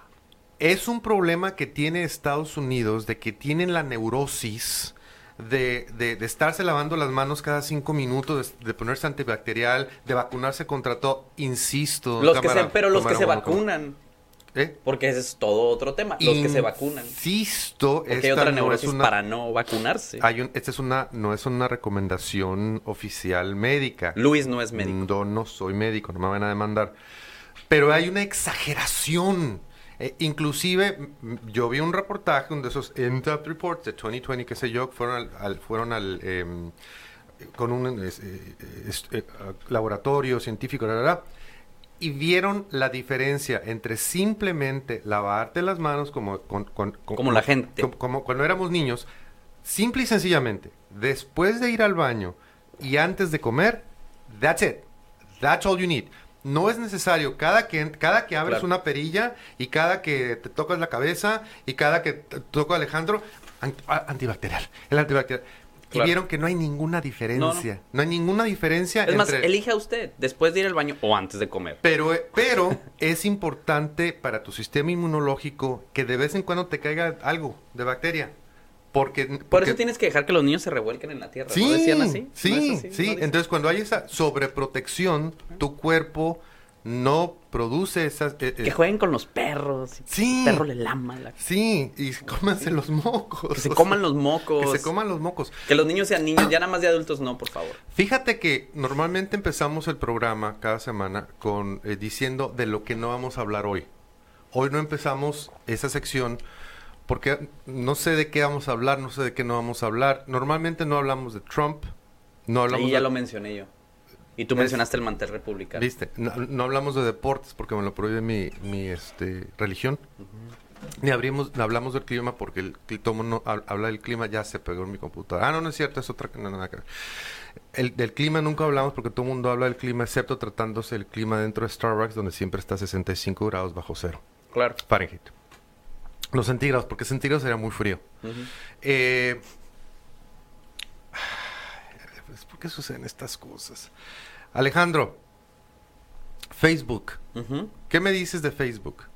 Es un problema que tiene Estados Unidos de que tienen la neurosis de, de, de estarse lavando las manos cada cinco minutos, de, de ponerse antibacterial, de vacunarse contra todo. Insisto. Los que se, cámara, pero los que cámara, se bueno, vacunan. ¿Eh? Porque ese es todo otro tema. Los que se vacunan. Insisto. Porque hay esta otra no neurosis es una- para no vacunarse. Hay un, esta es una, no es una recomendación oficial médica. Luis no es médico. Yo no soy médico, no me van a demandar. Pero hay una exageración. Eh, inclusive, m- yo vi un reportaje, uno de esos in-depth reports de veinte veinte, qué sé yo, que fueron al, al- fueron al em, con un es- eh, es- eh, laboratorio científico, la verdad, y vieron la diferencia entre simplemente lavarte las manos como, con- con- con- Como la gente. como, como cuando éramos niños, simple y sencillamente, después de ir al baño y antes de comer, that's it, that's all you need. No es necesario, cada que, cada que abres Claro. una perilla y cada que te tocas la cabeza y cada que te toca Alejandro, an- a- antibacterial, el antibacterial. Y Claro. vieron que no hay ninguna diferencia. No, No, hay ninguna diferencia Es más, entre... elija usted después de ir al baño o antes de comer. Pero, eh, pero es importante para tu sistema inmunológico que de vez en cuando te caiga algo de bacteria. Porque, Por porque- eso tienes que dejar que los niños se revuelquen en la tierra. Sí, ¿No decían así? sí, ¿No es sí. así? ¿No dicen? Entonces, cuando hay esa sobreprotección, tu cuerpo no produce esas... eh, eh, Que jueguen con los perros. Sí. El perro le lama. La... Sí, y cómanse los mocos. Que se o coman sea, los mocos. Que se coman los mocos. Que los niños sean niños. Ya nada más de adultos no, por favor. Fíjate que normalmente empezamos el programa cada semana con eh, diciendo de lo que no vamos a hablar hoy. Hoy no empezamos esa sección porque no sé de qué vamos a hablar, no sé de qué no vamos a hablar. Normalmente no hablamos de Trump, no hablamos Ahí ya de... lo mencioné yo. Y tú ¿Ves? mencionaste el mantel republicano. ¿Viste? No, no hablamos de deportes porque me lo prohíbe mi, mi este, religión. Ni abrimos, ni hablamos del clima porque el, el todo mundo hab- habla del clima, ya se pegó en mi computadora. Ah, no, no es cierto, es otra... No, no, nada que ver. El, del clima nunca hablamos porque todo el mundo habla del clima, excepto tratándose el clima dentro de Starbucks, donde siempre está a sesenta y cinco grados bajo cero. Claro. Fahrenheit. Los centígrados, porque centígrados sería muy frío. Ujú. Eh, pues, ¿por qué suceden estas cosas? Alejandro, Facebook. Ujú. ¿Qué me dices de Facebook?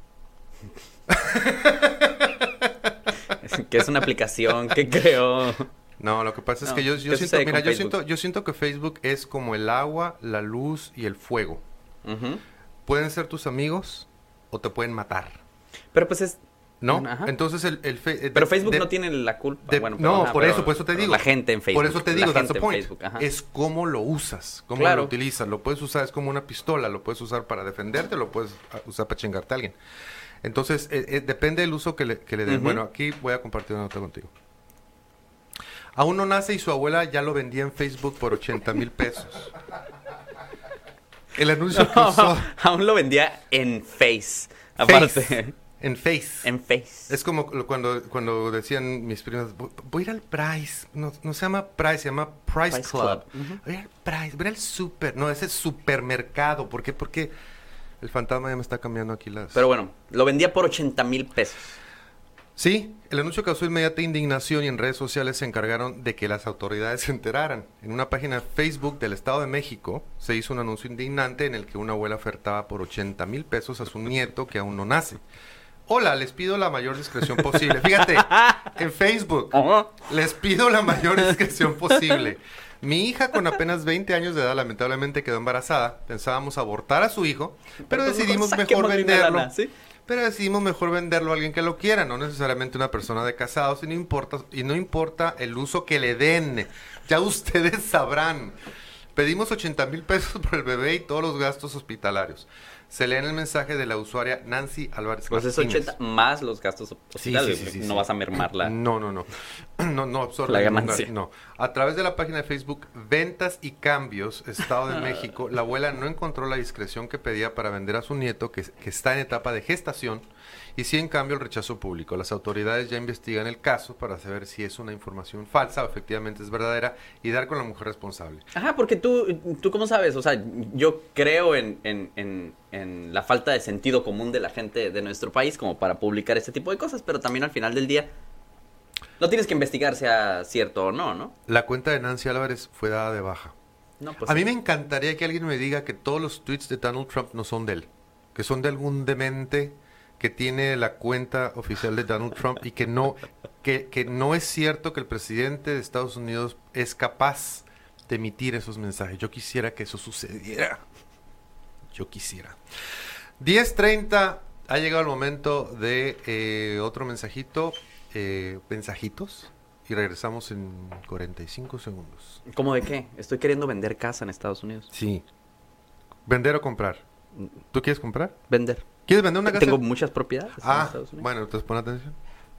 Es que es una aplicación que creó. No, lo que pasa es No, que yo, yo ¿qué siento, sucede mira, con yo Facebook? siento, yo siento que Facebook es como el agua, la luz y el fuego. Ujú. Pueden ser tus amigos o te pueden matar, Pero pues es. ¿no? Ajá. Entonces el, el fe- Pero de- Facebook de- no tiene la culpa. de- Bueno, pero, no, ajá, por pero- eso, por eso te pero digo. La gente en Facebook. Por eso te la digo, that's gente the en point. Facebook, ajá. Es cómo lo usas, cómo Claro. lo utilizas. Lo puedes usar, es como una pistola, lo puedes usar para defenderte, lo puedes ah, usar para chingarte a alguien. Entonces, eh, eh, depende del uso que le, que le den. Ujú. Bueno, aquí voy a compartir una nota contigo. Aún no nace y su abuela ya lo vendía en Facebook por ochenta mil pesos. El anuncio que usó Aún lo vendía en Face. Aparte. Face, en Face. En Face. Es como lo- cuando, cuando decían mis primas, voy, voy a ir al Price, no, no se llama Price, se llama Price, Price Club. Club. Ujú. Voy a ir al Price, voy a ir al super, no, ese es supermercado. ¿Por qué? Porque el fantasma ya me está cambiando aquí las... Pero bueno, lo vendía por ochenta mil pesos. Sí, el anuncio causó inmediata indignación y en redes sociales se encargaron de que las autoridades se enteraran. En una página de Facebook del Estado de México se hizo un anuncio indignante en el que una abuela ofertaba por ochenta mil pesos a su nieto que aún no nace. Hola, les pido la mayor discreción posible. Fíjate, en Facebook, les pido la mayor discreción posible. Mi hija con apenas veinte años de edad lamentablemente quedó embarazada. Pensábamos abortar a su hijo, pero Pues decidimos mejor saquémosle una venderlo. lana, ¿sí? Pero decidimos mejor venderlo a alguien que lo quiera, no necesariamente una persona de casados, y no importa, y no importa el uso que le den. Ya ustedes sabrán. Pedimos ochenta mil pesos por el bebé y todos los gastos hospitalarios. se lee en el mensaje de la usuaria Nancy Álvarez Pues es Martínez. ochenta más los gastos hospitalarios. sí, sí, sí, no sí. vas a mermarla. No, no, no. No, no absorbe La ningún ganancia. gasto, no. A través de la página de Facebook Ventas y Cambios, Estado de México, la abuela no encontró la discreción que pedía para vender a su nieto, que, que está en etapa de gestación, y sí, en cambio, el rechazo público. Las autoridades ya investigan el caso para saber si es una información falsa o efectivamente es verdadera y dar con la mujer responsable. Ajá, porque tú, tú ¿cómo sabes? O sea, yo creo en, en, en, en la falta de sentido común de la gente de nuestro país como para publicar este tipo de cosas, pero también al final del día no tienes que investigar sea cierto o no, ¿no? La cuenta de Nancy Álvarez fue dada de baja. No, pues A mí sí. me encantaría que alguien me diga que todos los tweets de Donald Trump no son de él, que son de algún demente que tiene la cuenta oficial de Donald Trump y que no, que, que no es cierto que el presidente de Estados Unidos es capaz de emitir esos mensajes. Yo quisiera que eso sucediera. Yo quisiera. diez treinta, ha llegado el momento de eh, otro mensajito, eh, mensajitos, y regresamos en cuarenta y cinco segundos. ¿Cómo de qué? Estoy queriendo vender casa en Estados Unidos. Sí. ¿Vender o comprar? ¿Tú quieres comprar? Vender. ¿Quieres vender una casa? Tengo muchas propiedades en Ah, Estados Unidos. bueno, entonces pon atención.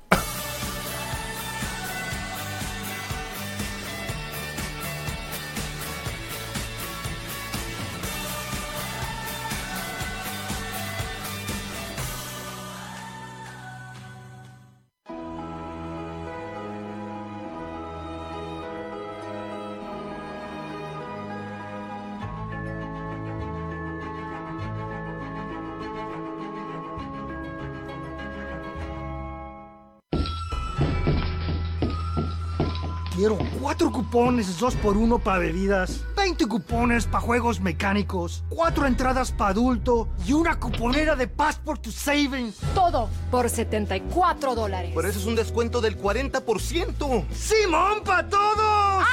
Quiero cuatro cupones dos por uno para bebidas, veinte cupones para juegos mecánicos, cuatro entradas para adulto y una cuponera de Passport to Savings. Todo por setenta y cuatro dólares. Por eso es un descuento del cuarenta por ciento. ¡Simón para todos!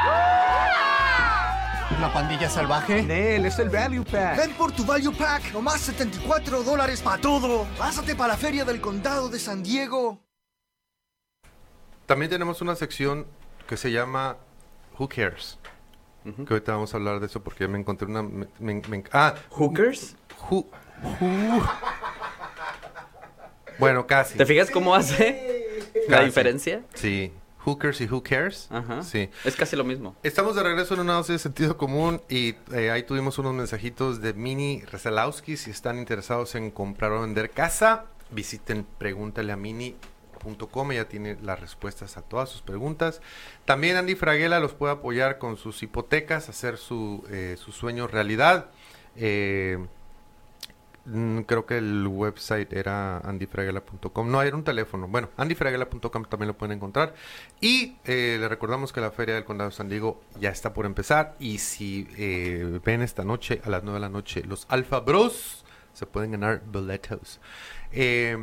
¿La pandilla salvaje? Nel, es el Value Pack. Ven por tu Value Pack, nomás setenta y cuatro dólares para todo. Pásate para la feria del condado de San Diego. También tenemos una sección que se llama Who Cares. Ujú. Que ahorita vamos a hablar de eso porque me encontré una... me- me- me- ah, ¿Hookers? who, who- Bueno, casi. ¿Te fijas cómo hace la Casi. diferencia? Sí. Hookers y Who Cares. Ajá. Sí. Es casi lo mismo. Estamos de regreso en una dosis de sentido común y eh, ahí tuvimos unos mensajitos de Mini Resalowski. Si están interesados en comprar o vender casa, visiten pregúntale a mini punto com. Ella tiene las respuestas a todas sus preguntas. También Andy Fraguela los puede apoyar con sus hipotecas, hacer su, eh, su sueño realidad. Eh, mm, creo que el website era andy fraguela punto com. No, era un teléfono. Bueno, andy fraguela punto com también lo pueden encontrar. Y eh, le recordamos que la Feria del Condado de San Diego ya está por empezar. Y si eh, ven esta noche, a las nueve de la noche, los Alpha Bros, se pueden ganar boletos. Eh,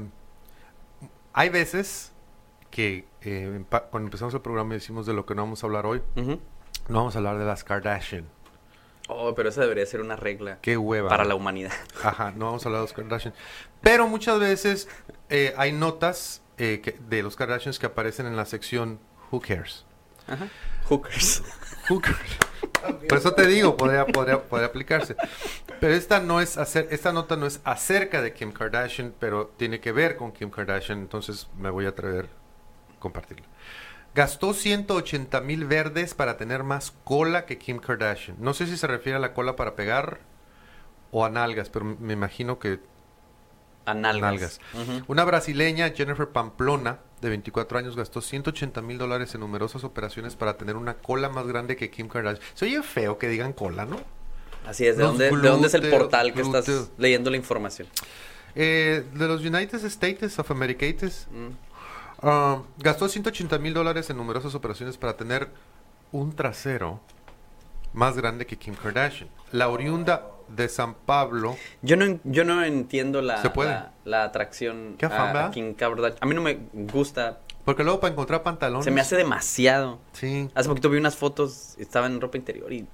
hay veces que eh, empa- cuando empezamos el programa y decimos de lo que no vamos a hablar hoy, Ujú. no vamos a hablar de las Kardashian. Oh, pero esa debería ser una regla Qué hueva. para la humanidad. Ajá, no vamos a hablar de los Kardashian. Pero muchas veces eh, hay notas eh, que- de los Kardashians que aparecen en la sección Who Cares. Ajá. Hookers. Who cares? Por eso te digo, podría, podría, podría aplicarse. Pero esta no es hacer, esta nota no es acerca de Kim Kardashian, pero tiene que ver con Kim Kardashian, entonces me voy a atrever a compartirla. Gastó ciento ochenta mil verdes para tener más cola que Kim Kardashian. No sé si se refiere a la cola para pegar o a nalgas, pero me imagino que A nalgas. nalgas. Ujú. Una brasileña, Jennifer Pamplona, de veinticuatro años, gastó ciento ochenta mil dólares en numerosas operaciones para tener una cola más grande que Kim Kardashian. Se oye feo que digan cola, ¿no? Así es. ¿De Los dónde, ¿De dónde es el glúteos, portal que estás glúteos. leyendo la información? Eh, de los United States of America, Mm. ah, gastó ciento ochenta mil dólares en numerosas operaciones para tener un trasero más grande que Kim Kardashian. La oriunda de San Pablo. Yo no, en- yo no entiendo la, ¿Se puede? la, la atracción Qué afán, a, ¿verdad? a Kim Kardashian. A mí no me gusta. Porque luego para encontrar pantalones. Se me hace demasiado. Sí. Hace poquito vi unas fotos, estaba en ropa interior y...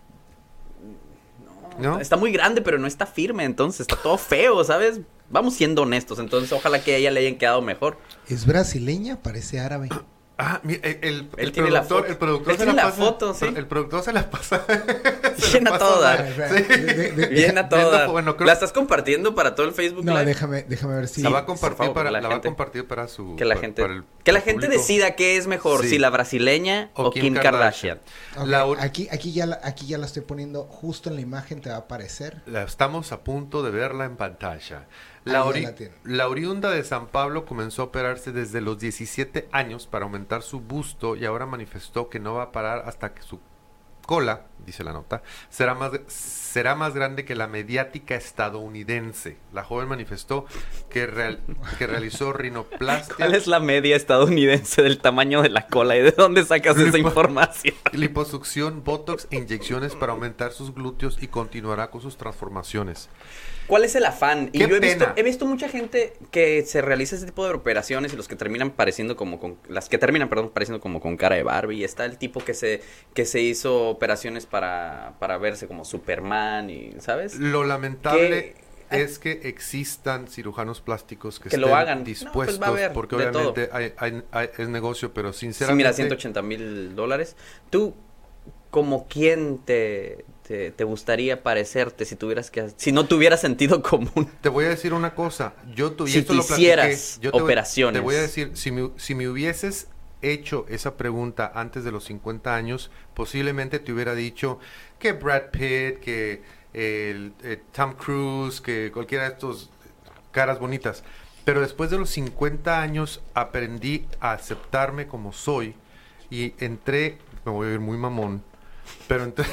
No, ¿No? está muy grande, pero no está firme, entonces está todo feo, ¿sabes? Vamos siendo honestos, entonces ojalá que a ella le hayan quedado mejor. Es brasileña, parece árabe. Ah, mira, el, el, Él el tiene la productor, foto. el productor Él se tiene la la pasa. foto, sí. El productor se la pasa. se Bien la a pasa toda. mal. Espera, Sí. de- de- de- Bien a Viendo toda. fo- bueno, creo- ¿La estás compartiendo para todo el Facebook No, Live? déjame, déjame ver si... la va a compartir por favor, para la la va a gente. compartir para su Que la para- gente, para el- que la para el gente público. decida qué es mejor, Sí. si la brasileña o, Kim, Kardashian. Ok, La or- aquí, aquí, ya la, aquí ya la estoy poniendo justo en la imagen, te va a aparecer. La estamos a punto de verla en pantalla. Ahí La, ya ori- la tiene. la oriunda de San Pablo comenzó a operarse desde los diecisiete años para aumentar su busto y ahora manifestó que no va a parar hasta que su cola, dice la nota, será más, será más grande que la mediática estadounidense. La joven manifestó que, real- que realizó rinoplastia, ¿Cuál es la media estadounidense del tamaño de la cola y de dónde sacas esa información? liposucción, botox e inyecciones para aumentar sus glúteos y continuará con sus transformaciones. ¿Cuál es el afán? Y Qué yo he visto, pena. he visto mucha gente que se realiza ese tipo de operaciones y los que terminan pareciendo como con, las que terminan, perdón, pareciendo como con cara de Barbie. Y está el tipo que se, que se hizo operaciones para, para verse como Superman y, ¿sabes? Lo lamentable Que- es que existan cirujanos plásticos que, Que lo estén hagan. No, dispuestos, pues va a haber porque de obviamente hay, hay- hay- es negocio, pero Sí, sinceramente... mira, ciento ochenta mil dólares. ¿Tú, como quién te, te, te gustaría parecerte si tuvieras que, si no tuvieras sentido común? Te voy a decir una cosa, yo tu, y Si esto lo quisieras platiqué, yo te voy- operaciones. Te voy a decir, si me, si me hubieses hecho esa pregunta antes de los cincuenta años, posiblemente te hubiera dicho que Brad Pitt, que el, eh, Tom Cruise, que cualquiera de estos caras bonitas. Pero después de los cincuenta años aprendí a aceptarme como soy y entré, me voy a ver muy mamón, pero entré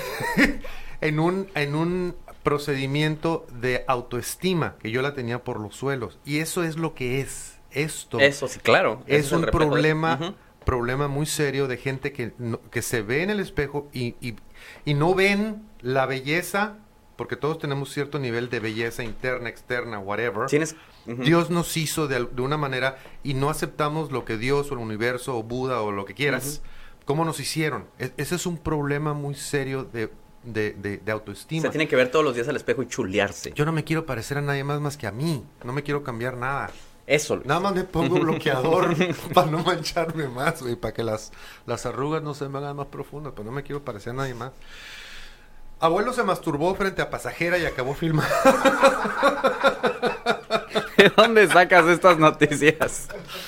en un, en un procedimiento de autoestima que yo la tenía por los suelos. Y eso es lo que es esto. Eso sí, claro. Ese Es el un reflejo de- problema, Ujú. problema muy serio de gente que, no- que se ve en el espejo y, y, y no ven la belleza, porque todos tenemos cierto nivel de belleza interna, externa, whatever. Tienes... ujú. Dios nos hizo de, al- de una manera y no aceptamos lo que Dios o el universo o Buda o lo que quieras, cómo nos hicieron. E- ese es un problema muy serio de, de, de, de autoestima. Se tiene que ver todos los días al espejo y chulearse. Yo no me quiero parecer a nadie más más que a mí. No me quiero cambiar nada. Eso. Nada más me pongo bloqueador para no mancharme más, güey, para que las, las arrugas no se me hagan más profundas, pero no me quiero parecer a nadie más. Abuelo se masturbó frente a pasajera y acabó filmando. ¿De dónde sacas estas noticias?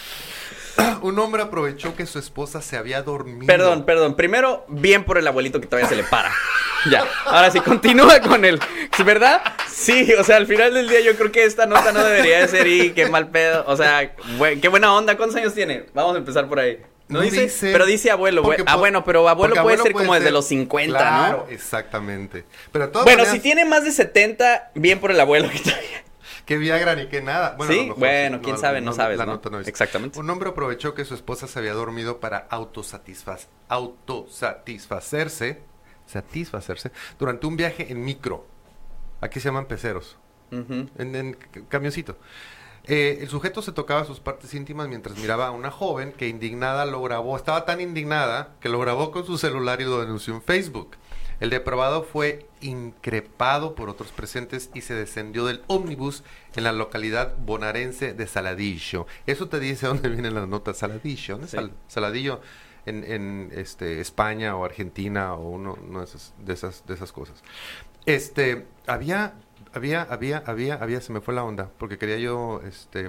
Un hombre aprovechó que su esposa se había dormido. Perdón, perdón. Primero, bien por el abuelito que todavía se le para. Ya. Ahora sí, continúa con él. ¿Verdad? Sí, o sea, al final del día yo creo que esta nota no debería de ser y qué mal pedo. O sea, buen- qué buena onda. ¿Cuántos años tiene? Vamos a empezar por ahí. No, No dice, dice- pero dice abuelo. porque güey. Ah, po- bueno, pero abuelo porque puede abuelo ser puede como desde ser- los cincuenta, Claro, ¿no? exactamente. Pero de todas Bueno, maneras, si tiene más de setenta, bien por el abuelo que todavía. que Viagra ni que nada. Bueno, ¿Sí? a lo mejor Bueno, quién sabe, no la sabes, ¿no? nota dice. Exactamente. Un hombre aprovechó que su esposa se había dormido para autosatisfaz- autosatisfacerse, satisfacerse, durante un viaje en micro. Aquí se llaman peceros. Ujú. En, en c- camioncito. Eh, el sujeto se tocaba sus partes íntimas mientras miraba a una joven que indignada lo grabó. Estaba tan indignada que lo grabó con su celular y lo denunció en Facebook. El depravado fue increpado por otros presentes y se descendió del ómnibus en la localidad bonaerense de Saladillo. Eso te dice dónde vienen las notas. Saladillo, ¿no? Sí. Sal- Saladillo en, en este, España o Argentina o uno, uno de, esas, de, esas, de esas cosas. Este, había, había, había, había, había, se me fue la onda, porque quería yo, este...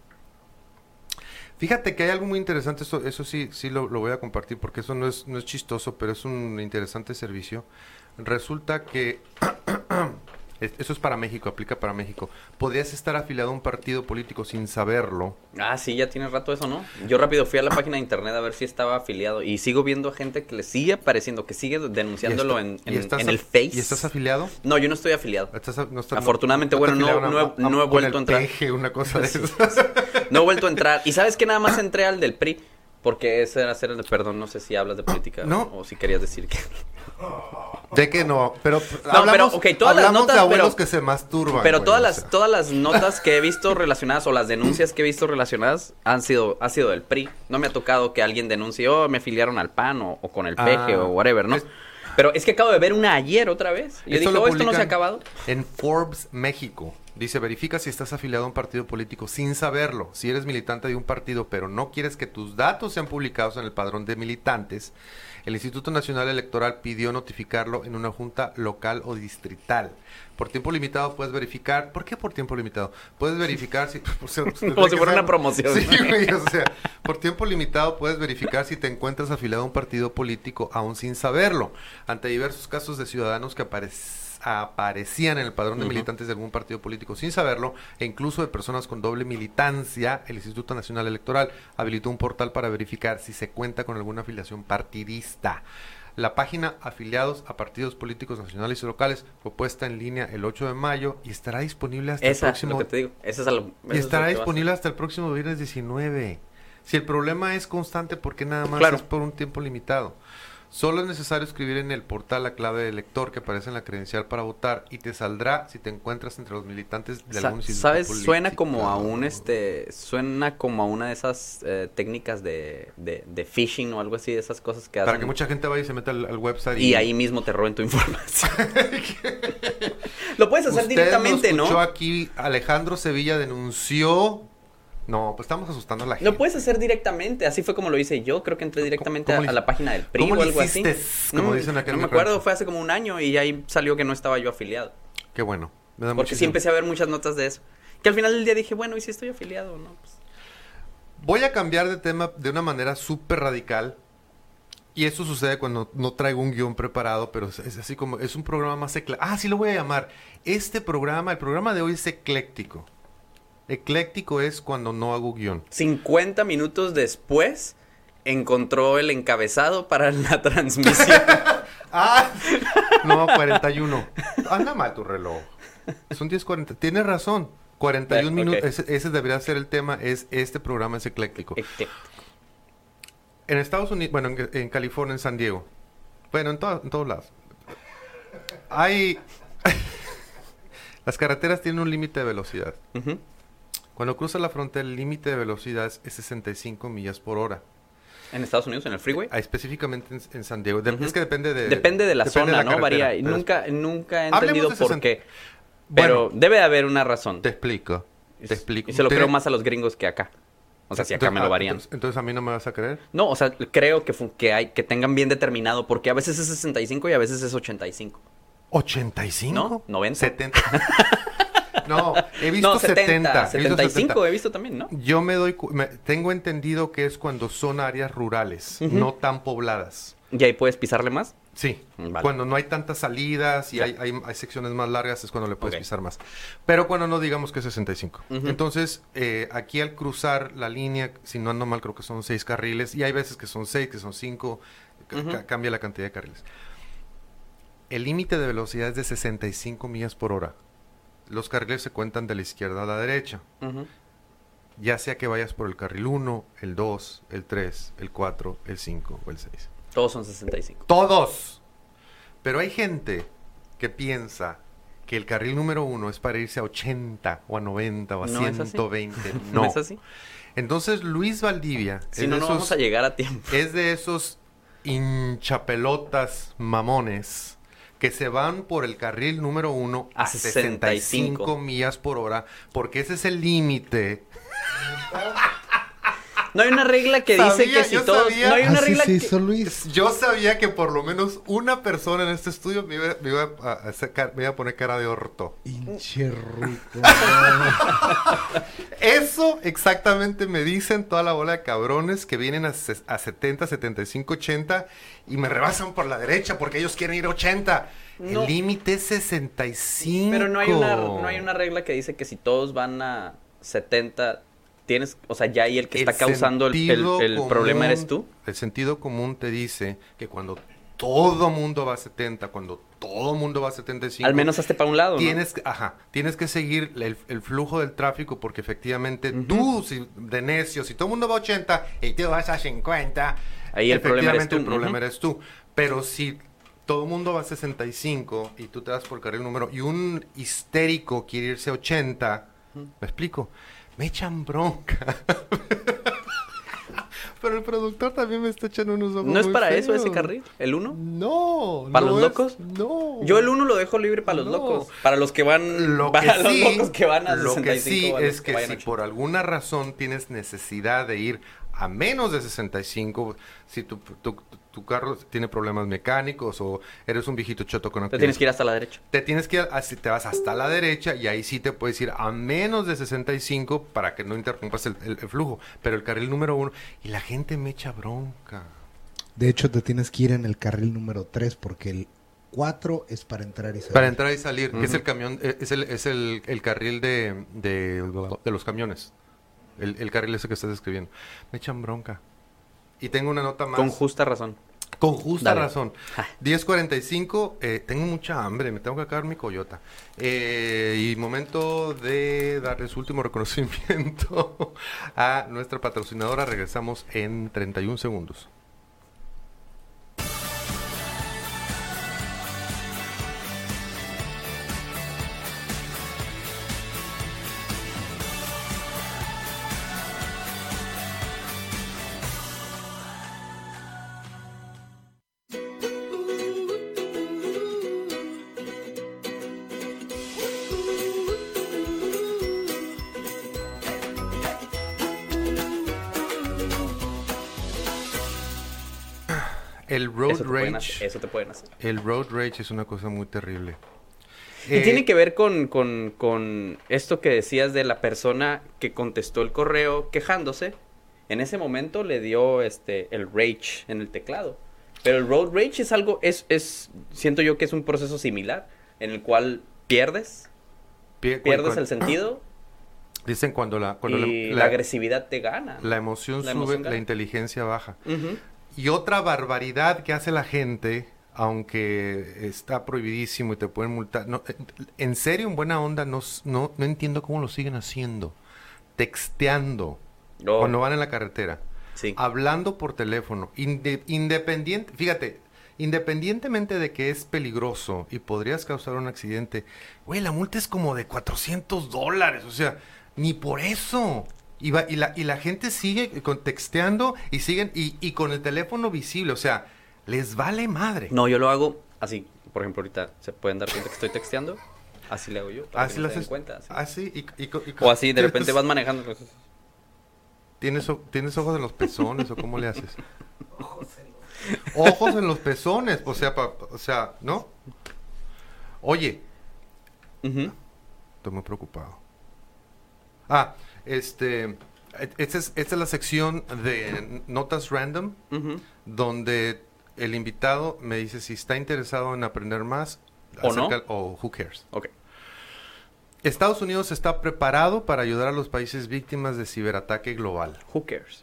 Fíjate que hay algo muy interesante, eso, eso sí, sí lo, lo voy a compartir, porque eso no es, no es chistoso, pero es un interesante servicio. Resulta que, es- eso es para México, aplica para México. Podrías estar afiliado a un partido político sin saberlo. Ah, sí, ya tiene rato eso, ¿no? Yo rápido fui a la página de internet a ver si estaba afiliado y sigo viendo a gente que le sigue apareciendo, que sigue denunciándolo ¿Y en, está- y en, estás en el af- Face. ¿Y estás afiliado? No, yo no estoy afiliado. ¿Estás a- no estás- Afortunadamente, te bueno, no- afiliaron no he- a- a- no he con vuelto el a entrar. peje, una cosa de Sí, esas. No he vuelto a entrar. ¿Y sabes que nada más entré al del P R I? Porque ese era hacer el... Perdón, no sé si hablas de política No. o, o si querías decir que... De que no, pero No, hablamos, pero, ok, todas las hablamos notas, de abuelos pero- que se masturban. Pero güey, todas o las sea. todas las notas que he visto relacionadas o las denuncias que he visto relacionadas han sido ha sido del P R I. No me ha tocado que alguien denuncie, oh, me afiliaron al P A N o, o con el Peje Ah, o whatever, ¿no? es- Pero es que acabo de ver una ayer otra vez. Y yo Esto dije, lo oh, esto no se ha publican acabado. En Forbes México. Dice, verifica si estás afiliado a un partido político sin saberlo. Si eres militante de un partido, pero no quieres que tus datos sean publicados en el padrón de militantes, el Instituto Nacional Electoral pidió notificarlo en una junta local o distrital. Por tiempo limitado puedes verificar... ¿Por qué por tiempo limitado? Puedes verificar si... por ser- Como si fuera una promoción. Sí, güey, o sea, por tiempo limitado puedes verificar si te encuentras afiliado a un partido político aún sin saberlo. Ante diversos casos de ciudadanos que aparecen aparecían en el padrón de Ujú. militantes de algún partido político sin saberlo, e incluso de personas con doble militancia, el Instituto Nacional Electoral habilitó un portal para verificar si se cuenta con alguna afiliación partidista. La página Afiliados a Partidos Políticos Nacionales y Locales fue puesta en línea el ocho de mayo y estará disponible hasta Esa el es próximo... lo que te digo. Esa es a lo, eso y es estará lo que va a disponible hasta el próximo viernes diecinueve. Si el problema es constante, ¿por qué nada más Claro. es por un tiempo limitado? Solo es necesario escribir en el portal la clave de lector que aparece en la credencial para votar y te saldrá si te encuentras entre los militantes de Sa- algún instituto ¿Sabes? político. Suena como a un, este, suena como a una de esas eh, técnicas de, de, de phishing o algo así, de esas cosas que Para hacen. que mucha gente vaya y se meta al, al website. Y ahí mismo te roben tu información. Lo puedes hacer Usted directamente, lo escuchó ¿no? aquí, Alejandro Sevilla denunció... No, pues estamos asustando a la gente. Lo puedes hacer directamente, así fue como lo hice yo, creo que entré directamente a, cómo le- a la página del P R I cómo o le algo así. hiciste? Como no, dicen acá en no me mi acuerdo, rancho. fue hace como un año y ahí salió que no estaba yo afiliado. Qué bueno. Me da Porque sí muchísimo- empecé a ver muchas notas de eso. Que al final del día dije, bueno, ¿y si estoy afiliado o no? Pues, Voy a cambiar de tema de una manera súper radical. Y eso sucede cuando no traigo un guión preparado, pero es, es así como, es un programa más ecléctico. Ah, sí lo voy a llamar. Este programa, el programa de hoy es ecléctico. Ecléctico es cuando no hago guión. cincuenta minutos después encontró el encabezado para la transmisión. Ah, no, cuarenta y uno. Anda mal tu reloj. Son diez cuarenta. Tienes razón. cuarenta y uno Eh, ok. minutos. Ese, ese debería ser el tema. Es este programa es ecléctico. Ecléctico. En Estados Unidos, bueno, en, en California, en San Diego. Bueno, en, to- en todos lados. Hay... Las carreteras tienen un límite de velocidad. Ujú. Cuando cruzas la frontera, el límite de velocidad es sesenta y cinco millas por hora. En Estados Unidos, en el freeway. Ah, específicamente en, en San Diego. De- Ujú. Es que depende de... Depende de la depende zona, de ¿no? carretera, Varía. Y pero es- nunca, nunca he Hablemos entendido de por sesenta. qué. Pero Bueno. debe de haber una razón. Te explico. Y- Te explico. Y se lo Te- creo más a los gringos que acá. O sea, si acá Entonces- me lo ah, varían. Entonces, entonces a mí no me vas a creer. No, o sea, creo que, fu- que hay que tengan bien determinado, porque a veces es sesenta y cinco y a veces es ochenta y cinco. ¿ochenta y cinco? ¿No? ¿noventa? setenta. No, he visto No, setenta. setenta. he visto setenta y cinco setenta. he visto también, ¿no? Yo me doy... cu- me- tengo entendido que es cuando son áreas rurales, Ujú. no tan pobladas. ¿Y ahí puedes pisarle más? Sí, Vale. cuando no hay tantas salidas y Ya. hay, hay, hay secciones más largas es cuando le puedes Ok. pisar más. Pero cuando no, digamos que es sesenta y cinco. Ujú. Entonces, eh, aquí al cruzar la línea, si no ando mal, creo que son seis carriles. Y hay veces que son seis, que son cinco. ca- Ujú. ca- cambia la cantidad de carriles. El límite de velocidad es de sesenta y cinco millas por hora. Los carriles se cuentan de la izquierda a la derecha. Ujú. Ya sea que vayas por el carril uno, el dos, el tres, el cuatro, el cinco o el seis. Todos son sesenta y cinco. Todos. Pero hay gente que piensa que el carril número uno es para irse a ochenta o a noventa o a No es así. ciento veinte. ¿No, No. es así? Entonces Luis Valdivia Si es, no, de no esos, vamos a llegar a tiempo. es de esos hinchapelotas mamones que se van por el carril número uno a, A sesenta y cinco sesenta y cinco millas por hora porque ese es el límite. No hay una regla que dice Sabía, que si yo todos... sabía. No hay una Así regla se que... hizo Luis. Yo sabía que por lo menos una persona en este estudio me iba, me iba a, a sacar- me iba a poner cara de orto. Hinche ruco. Eso exactamente me dicen toda la bola de cabrones que vienen a, ses- a setenta, setenta y cinco, ochenta y me rebasan por la derecha porque ellos quieren ir a ochenta. No. El límite es sesenta y cinco. Pero no hay una no hay una regla que dice que si todos van a setenta, tienes... O sea, ya ahí el que está causando el, el- sentido el común- problema eres tú. El sentido común te dice que cuando todo mundo va a setenta, cuando todo mundo va a setenta y cinco... Al menos hazte para un lado, ¿no? Tienes, que- ajá, tienes que seguir el, el flujo del tráfico porque efectivamente Ujú. tú, si, de necio, si todo el mundo va a ochenta y tú vas a cincuenta, Ahí el problema eres efectivamente tú. el problema Ujú. eres tú. Pero si todo el mundo va a sesenta y cinco y tú te das por el carril número y un histérico quiere irse a ochenta, ¿me explico? Me echan bronca. Pero el productor también me está echando unos ojos ¿No es muy para eso feos. ese carril? ¿El uno? No. ¿Para no los es- locos? No. Yo el uno lo dejo libre para los No. locos. Para los que van... Lo para que los sí, locos que van a lo sesenta que y cinco. sí o a los es que vayan a si ochenta. por alguna razón tienes necesidad de ir a menos de sesenta y cinco, si tu, tu, tu carro tiene problemas mecánicos o eres un viejito choto con Te tienes que ir hasta la derecha. te tienes que ir, así te vas hasta la derecha y ahí sí te puedes ir a menos de sesenta y cinco para que no interrumpas el, el- el flujo. Pero el carril número uno, y la gente me echa bronca. De hecho, te tienes que ir en el carril número tres porque el cuatro es para entrar y salir. Para entrar y salir, que es Ujú. el camión, eh, es el, es el, el carril de, de, de los camiones. El, el carril ese que estás describiendo. Me echan bronca. Y tengo una nota más. Con justa razón. Con justa Dale. razón. diez cuarenta y cinco, eh, tengo mucha hambre, me tengo que acabar mi coyota. Eh, y momento de darle su último reconocimiento a nuestra patrocinadora. Regresamos en treinta y un segundos. El road Eso te, pueden rage. hacer, eso te pueden hacer. El road rage es una cosa muy terrible. Y Eh, tiene que ver con, con, con esto que decías de la persona que contestó el correo quejándose. En ese momento le dio este el rage en el teclado. Pero el road rage es algo, es, es, siento yo que es un proceso similar, en el cual pierdes, pie- cu- pierdes cu- el sentido Dicen cuando la, cuando y la, la, la- agresividad te gana. la emoción La sube, emoción la gana. inteligencia baja. Ujú. Y otra barbaridad que hace la gente, aunque está prohibidísimo y te pueden multar. No, eh, en serio, en buena onda, no, s- no, no entiendo cómo lo siguen haciendo. Texteando Oh, cuando van en la carretera. sí. Hablando por teléfono. Inde- independiente, fíjate, independientemente de que es peligroso y podrías causar un accidente, güey, la multa es como de cuatrocientos dólares. O sea, ni por eso. Y, va- y, la, y la gente sigue con, texteando y siguen y, y con el teléfono visible. O sea, les vale madre. No, yo lo hago así. Por ejemplo, ahorita se pueden dar cuenta que estoy texteando. Así le hago yo. Para Así que lo no se den haces. cuenta. así. Así y, y- y- O así, de tienes- repente vas manejando. ¿Tienes, o- ¿Tienes ojos en los pezones o cómo le haces? Ojos en los pezones, o sea, pa- o sea, ¿no? Oye, Ujú. estoy muy preocupado. Ah, este, esta es, esta es la sección de notas random, Ujú. donde el invitado me dice si está interesado en aprender más ¿O no? o who cares. Ok. Estados Unidos está preparado para ayudar a los países víctimas de ciberataque global. Who cares?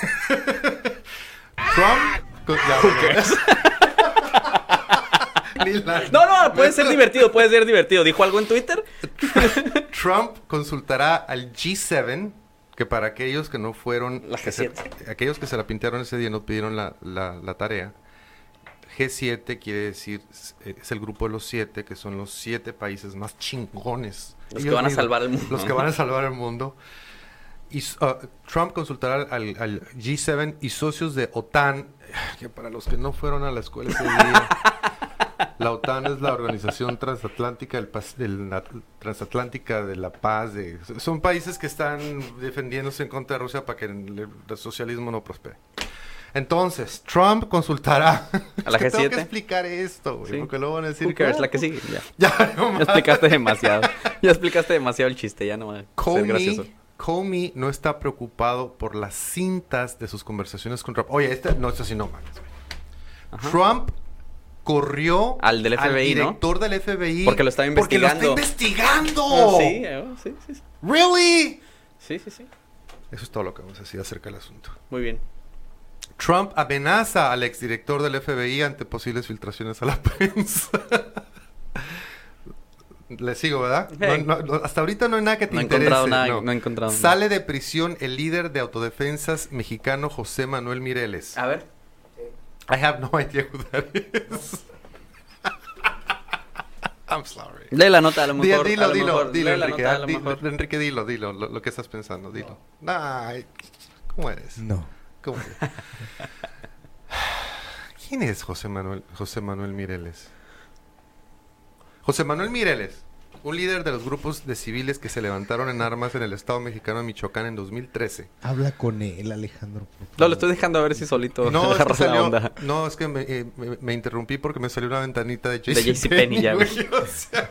Trump... co- ya, bueno. Ni la- No, no, puede ser divertido, puede ser divertido. ¿Dijo algo en Twitter? Trump consultará al G siete, que para aquellos que no fueron... La que se- G siete. aquellos que se la pintaron ese día y no pidieron la, la, la tarea. G siete quiere decir, eh, es el grupo de los siete, que son los siete países más chingones. Los que Ellos van a mismos, salvar el mundo. Los que van a salvar el mundo. Y uh, Trump consultará al, al G siete y socios de OTAN, que para los que no fueron a la escuela ese día, la OTAN es la Organización Transatlántica del Paz- del na- Transatlántica de la Paz. De, son países que están defendiéndose en contra de Rusia para que el, el socialismo no prospere. Entonces, Trump consultará. ¿A la Es que G siete? Tengo que explicar esto, güey, Sí. porque luego van a decir... Who cares? "¿Cómo?". La que sigue, ya. Ya, no Ya más. explicaste demasiado. Ya explicaste demasiado el chiste, ya no va a ser gracioso. Comey, Comey no está preocupado por las cintas de sus conversaciones con Trump. Oye, este, no, esto sí no mames, güey. Ajá. Trump corrió Al del F B I, ¿no? director del F B I Porque lo estaba porque lo está investigando. investigando. Ah, sí, eh, sí, sí, sí. Really? Sí, sí, sí. Eso es todo lo que vamos a decir acerca del asunto. Muy bien. Trump amenaza al exdirector del F B I ante posibles filtraciones a la prensa. Le sigo, ¿verdad? Hey. No, no, no, hasta ahorita no hay nada que te No he interese. encontrado nada, no he encontrado nada. Sale de prisión el líder de autodefensas mexicano José Manuel Mireles. A ver. I have no idea who that is. I'm sorry. Lee la nota, a lo Di- mejor. Dilo, a lo dilo, mejor, dilo, lee la Enrique. nota, a ah, lo di- mejor. Enrique, dilo, dilo, lo, lo que estás pensando, dilo. Ay, ¿cómo eres? No. como... ¿Quién es José Manuel, José Manuel Mireles? José Manuel Mireles, un líder de los grupos de civiles que se levantaron en armas en el estado mexicano de Michoacán en dos mil trece. Habla con él, Alejandro. por favor. No, lo estoy dejando a ver si solito No, es que, agarra la salió- onda. no, es que me, eh, me- me interrumpí porque me salió una ventanita de De JCPenney. JCPenney, ya, güey. güey, o sea,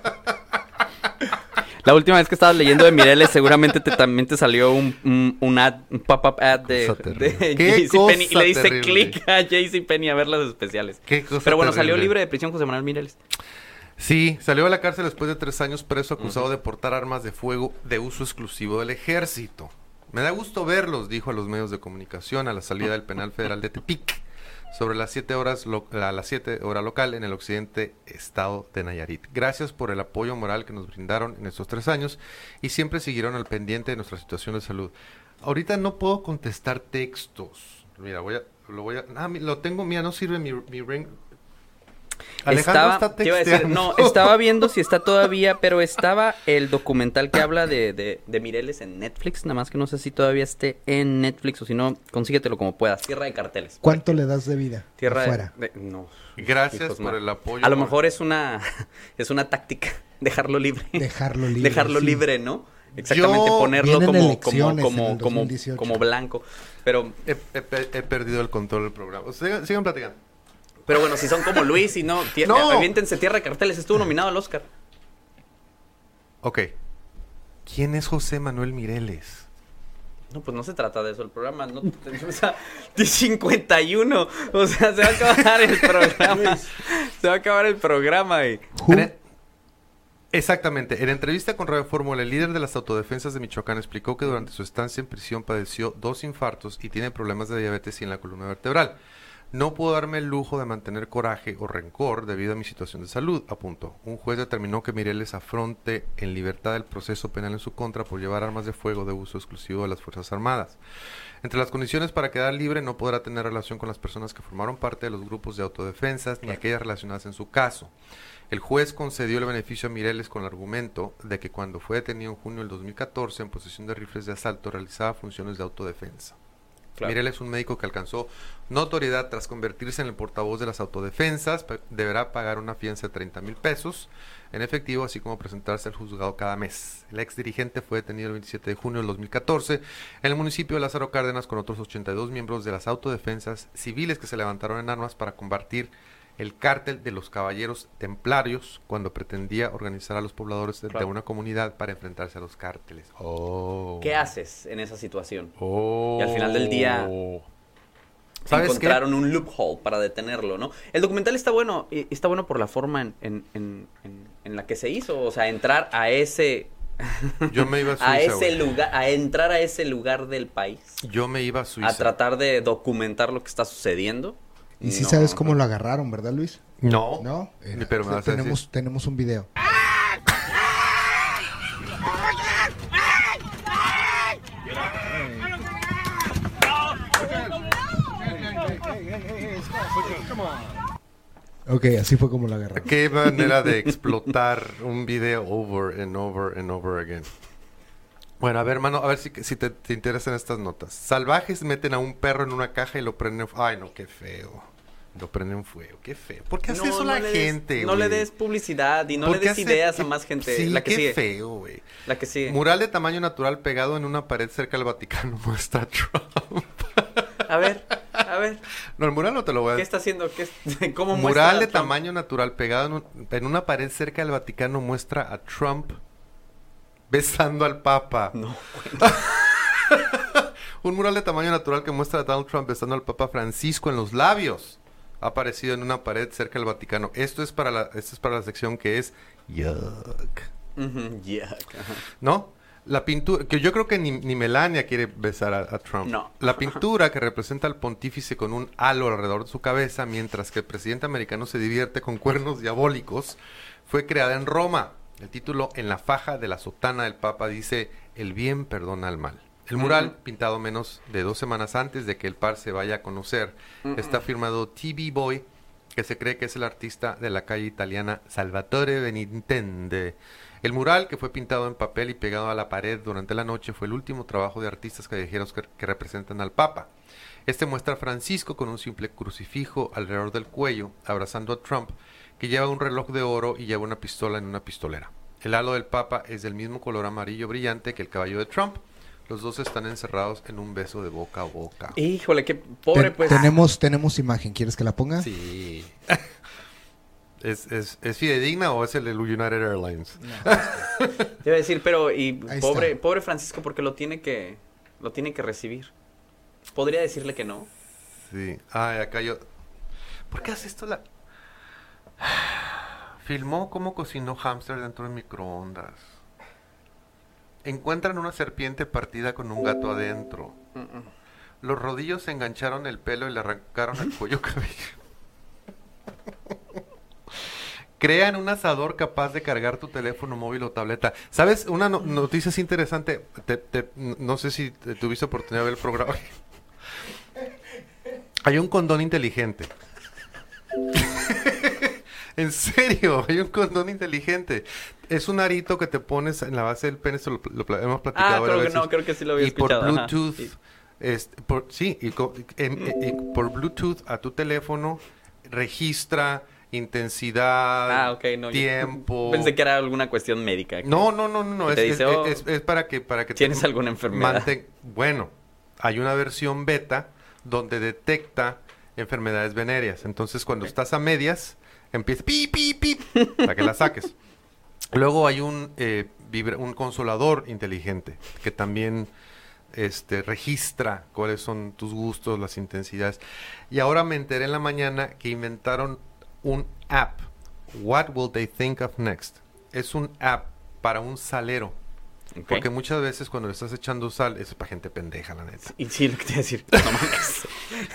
La última vez que estabas leyendo de Mireles, seguramente te, también te salió un, un, un ad, un pop-up ad de, Cosa terrible. de Qué JCPenney y cosa le dice terrible. clic a JCPenney a ver las especiales. Qué cosa Pero bueno, salió terrible. libre de prisión José Manuel Mireles. Sí, salió de la cárcel después de tres años preso acusado de portar armas de fuego de uso exclusivo del ejército. Me da gusto verlos, dijo a los medios de comunicación a la salida del penal federal de Tepic, sobre las siete horas lo- a las siete hora local en el occidente estado de Nayarit. Gracias por el apoyo moral que nos brindaron en estos tres años y siempre siguieron al pendiente de nuestra situación de salud. Ahorita no puedo contestar textos. Mira, voy a, lo voy a, ah, mi- lo tengo, mira, no sirve mi, mi ring. Alejandro Estaba, está te iba a decir, texteando. no, estaba viendo si está todavía, pero estaba el documental que habla de, de, de Mireles en Netflix, nada más que no sé si todavía esté en Netflix o si no, consíguetelo como puedas. Tierra de carteles. ¿Cuánto le das de vida? Tierra de- Afuera. de, no. Gracias Hijos, por ma- el apoyo. A lo por- mejor es una es una táctica dejarlo libre. Dejarlo libre. Dejarlo sí. libre, ¿no? Exactamente, Yo- ponerlo Vienen como como elecciones en como el como, dos mil dieciocho. como blanco. Pero He, he pe- he perdido el control del programa. Sigan, sigan platicando. pero bueno, si son como Luis y no, tie- No. aviéntense Tierra de carteles, estuvo nominado al Oscar. Ok. ¿Quién es José Manuel Mireles? No, pues no se trata de eso el programa, no, o sea, de cincuenta y uno, o sea, se va a acabar el programa. Se va a acabar el programa y Who? En- Exactamente. En entrevista con Radio Fórmula, el líder de las autodefensas de Michoacán explicó que durante su estancia en prisión padeció dos infartos y tiene problemas de diabetes y en la columna vertebral. No puedo darme el lujo de mantener coraje o rencor debido a mi situación de salud, apuntó. Un juez determinó que Mireles afronte en libertad el proceso penal en su contra por llevar armas de fuego de uso exclusivo de las Fuerzas Armadas. Entre las condiciones para quedar libre, no podrá tener relación con las personas que formaron parte de los grupos de autodefensas ni aquellas relacionadas en su caso. El juez concedió el beneficio a Mireles con el argumento de que cuando fue detenido en junio del dos mil catorce en posesión de rifles de asalto realizaba funciones de autodefensa. Claro. Mireles es un médico que alcanzó notoriedad tras convertirse en el portavoz de las autodefensas. Pe- Deberá pagar una fianza de treinta mil pesos en efectivo, así como presentarse al juzgado cada mes. El ex dirigente fue detenido el veintisiete de junio del dos mil catorce en el municipio de Lázaro Cárdenas con otros ochenta y dos miembros de las autodefensas civiles que se levantaron en armas para combatir el cártel de los caballeros templarios cuando pretendía organizar a los pobladores de, de Claro. una comunidad para enfrentarse a los cárteles. Oh. ¿qué haces en esa situación? Oh. Y al final del día, ¿Sabes qué? encontraron un loophole para detenerlo, ¿no? El documental está bueno, y está bueno por la forma en, en, en, en- en la que se hizo, o sea, entrar a ese Yo me iba a Suiza, a ese güey. lugar, a entrar a ese lugar del país, Yo me iba a Suiza. a tratar de documentar lo que está sucediendo. Y sí No, sabes cómo lo agarraron, ¿verdad, Luis? No. ¿No? Ni pero me vas a tenemos, decir. tenemos un video. Ok, así fue como lo agarraron. Qué manera de explotar un video over and over and over again. Bueno, a ver, hermano, a ver si, si te, te interesan estas notas. Salvajes meten a un perro en una caja y lo prenden... Ay, no, qué feo. Lo prenden fuego, qué feo. ¿Por qué hace No, eso no la le des- gente, No le güey? des publicidad y no ¿Por le qué des hace- ideas a qué- más gente. Sí, la que qué sigue. feo, güey. La que sigue. Mural de tamaño natural pegado en una pared cerca del Vaticano muestra a Trump. A ver, a ver. No, el mural no te lo voy a ¿Qué decir. está haciendo? ¿Qué es- ¿Cómo muestra Mural a de Trump? tamaño natural pegado en, un- en una pared cerca del Vaticano muestra a Trump besando al Papa. No, Un mural de tamaño natural que muestra a Donald Trump besando al Papa Francisco en los labios ha aparecido en una pared cerca del Vaticano. Esto es para la, esto es para la sección que es yuck, Ujú, yeah, ajá. ¿no? La pintura, que yo creo que ni, ni Melania quiere besar a, a Trump. No. La pintura que representa al pontífice con un halo alrededor de su cabeza, mientras que el presidente americano se divierte con cuernos diabólicos, fue creada en Roma. El título en la faja de la sotana del Papa dice: el bien perdona al mal. El mural, Ujú. pintado menos de dos semanas antes de que el par se vaya a conocer, está firmado T V Boy, que se cree que es el artista de la calle italiana Salvatore Benintende. El mural, que fue pintado en papel y pegado a la pared durante la noche, fue el último trabajo de artistas callejeros que, que representan al Papa. Este muestra a Francisco con un simple crucifijo alrededor del cuello, abrazando a Trump, que lleva un reloj de oro y lleva una pistola en una pistolera. El halo del Papa es del mismo color amarillo brillante que el caballo de Trump. Los dos están encerrados en un beso de boca a boca. Híjole, qué pobre, Ten- pues. tenemos, tenemos imagen. ¿Quieres que la ponga? Sí. ¿Es, es, ¿Es fidedigna o es el de United Airlines? Te iba a decir, pero y Ahí pobre, está. pobre Francisco porque lo tiene que, lo tiene que recibir. ¿Podría decirle que no? Sí. Ay, acá yo... ¿Por qué hace esto la...? Filmó cómo cocinó hámster dentro del microondas. Encuentran una serpiente partida con un gato adentro. Los rodillos se engancharon el pelo y le arrancaron el cuello cabello. Crean un asador capaz de cargar tu teléfono móvil o tableta. ¿Sabes? Una no- noticia es interesante. Te- te- no sé si te- tuviste oportunidad de ver el programa. Hay un condón inteligente. En serio, hay un condón inteligente. Es un arito que te pones en la base del pene. Esto lo, lo pla- hemos platicado Ah, varias creo que veces. no, creo que sí lo había Y por escuchado. ajá. Bluetooth, Y- este, por, sí, y, co- em- eh, y por Bluetooth a tu teléfono registra intensidad, Ah, ok, no. yo tiempo. Pensé que era alguna cuestión médica. No, no, no, no, no. Y Es, te es- dice, oh, es- es para que para que te ¿tienes alguna enfermedad? manten- Bueno, hay una versión beta donde detecta enfermedades venéreas. Entonces, cuando estás a medias, empieza pi pi pi para que la saques. Luego hay un eh, vibra- un consolador inteligente que también este registra cuáles son tus gustos, las intensidades. Y ahora me enteré en la mañana que inventaron un app. What will they think of next? Es un app para un salero. Ok. Porque muchas veces cuando le estás echando sal, eso es para gente pendeja, la neta. Y sí, lo que te iba a decir. No mames.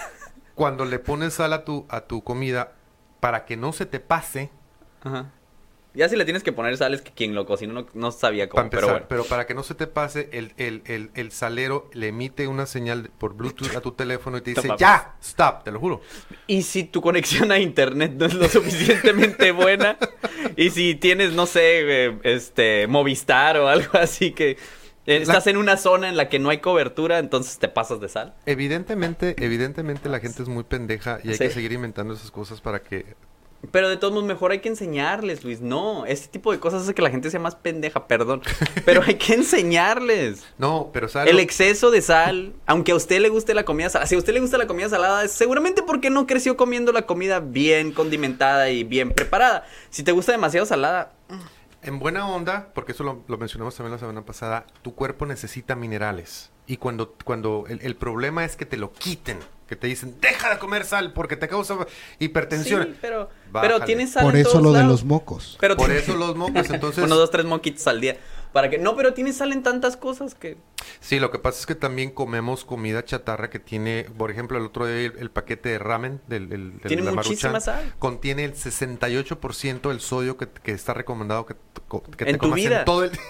Cuando le pones sal a tu, a tu comida, para que no se te pase, Ajá. Ya si le tienes que poner sal es que quien lo cocinó no, no sabía cómo, para empezar, pero bueno. pero para que no se te pase, el, el, el, el salero le emite una señal por Bluetooth a tu teléfono y te dice, Toma, ¡ya! ¡Stop! Te lo juro. Y si tu conexión a internet no es lo suficientemente buena, y si tienes, no sé, eh, este, Movistar o algo así que eh, estás en una zona en la que no hay cobertura, entonces te pasas de sal. Evidentemente, evidentemente la gente es muy pendeja y hay Sí. que seguir inventando esas cosas para que... Pero de todos modos, mejor hay que enseñarles, Luis. No, este tipo de cosas hace que la gente sea más pendeja, perdón. Pero hay que enseñarles. No, pero ¿sabes? El lo- exceso de sal, aunque a usted le guste la comida salada, si a usted le gusta la comida salada, es seguramente porque no creció comiendo la comida bien condimentada y bien preparada. Si te gusta demasiado salada, En buena onda, porque eso lo, lo mencionamos también la semana pasada, tu cuerpo necesita minerales. Y cuando, cuando el, el problema es que te lo quiten, que te dicen, deja de comer sal porque te causa hipertensión. sí, pero, Bájale. pero tienes sal Por en eso todos lo de lados. los mocos. Pero Por tiene- eso los mocos, entonces... unos dos, tres moquitos al día. Para que, no, pero tienes sal en tantas cosas que... Sí, lo que pasa es que también comemos comida chatarra que tiene, por ejemplo, el otro día el, el paquete de ramen del, del, del- Tiene la muchísima Maruchan, sal. contiene el sesenta y ocho por ciento del sodio que, que está recomendado que, que te En tu comas vida. en todo el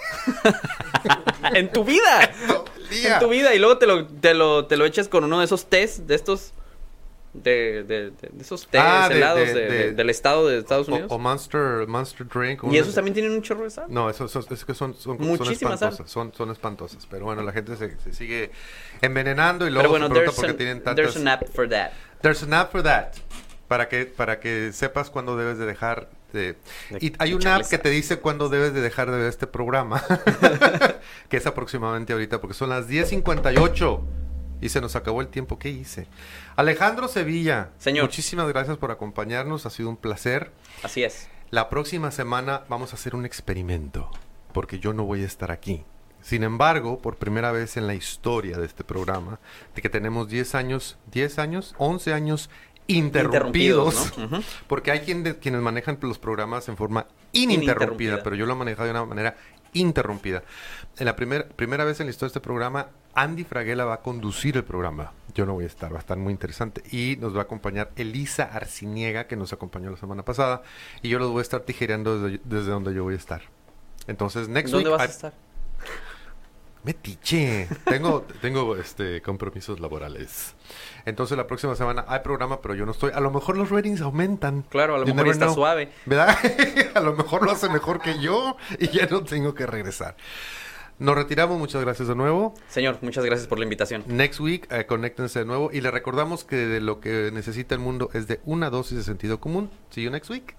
¡En tu vida! día. En tu vida. Y luego te lo, te lo, te lo echas con uno de esos tés, de estos... De, de, de, de esos tés Ah, de- helados de- de- de- de- del estado de Estados Unidos. O, o Monster, Monster Drink. o y una- esos también tienen un chorro de sal. No, eso, eso- es que son, son, son Muchísima sal. espantosas, son, son espantosas. Pero bueno, la gente se, se sigue envenenando y Pero luego bueno, se pregunta there's por qué an, tienen there's tantas... an app for that. There's an app for that. Para que, para que sepas cuándo debes de dejar de... De Y hay una echarle app que sal. te dice cuándo debes de dejar de ver este programa. Que es aproximadamente ahorita, porque son las diez cincuenta y ocho. Y se nos acabó el tiempo. ¿Qué hice? Alejandro Sevilla. Señor. Muchísimas gracias por acompañarnos. Ha sido un placer. Así es. La próxima semana vamos a hacer un experimento. Porque yo no voy a estar aquí. Sin embargo, por primera vez en la historia de este programa, de que tenemos diez años, diez años, once años interrumpidos, Interrumpidos, ¿no? Ujú. porque hay quien de- quienes manejan los programas en forma ininterrumpida, Ininterrumpida. pero yo lo he manejado de una manera interrumpida. En la primer, primera vez en la historia de este programa, Andy Fraguela va a conducir el programa. Yo no voy a estar, va a estar muy interesante. Y nos va a acompañar Elisa Arciniega, que nos acompañó la semana pasada, y yo los voy a estar tijereando desde, desde donde yo voy a estar. Entonces, next ¿Dónde week... vas a I- estar? Metiche. Tengo, tengo este compromisos laborales. Entonces la próxima semana hay programa, pero yo no estoy. A lo mejor los ratings aumentan. Claro, a lo You mejor never está know. suave. ¿Verdad? A lo mejor lo hace mejor que yo y ya no tengo que regresar. Nos retiramos, muchas gracias de nuevo. Señor, muchas gracias por la invitación. Next week, eh, conéctense de nuevo y le recordamos que de lo que necesita el mundo es de una dosis de sentido común. See you next week.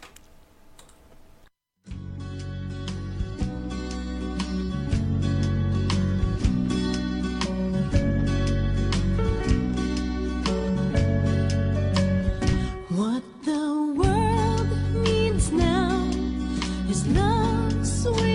What the world needs now is love, sweet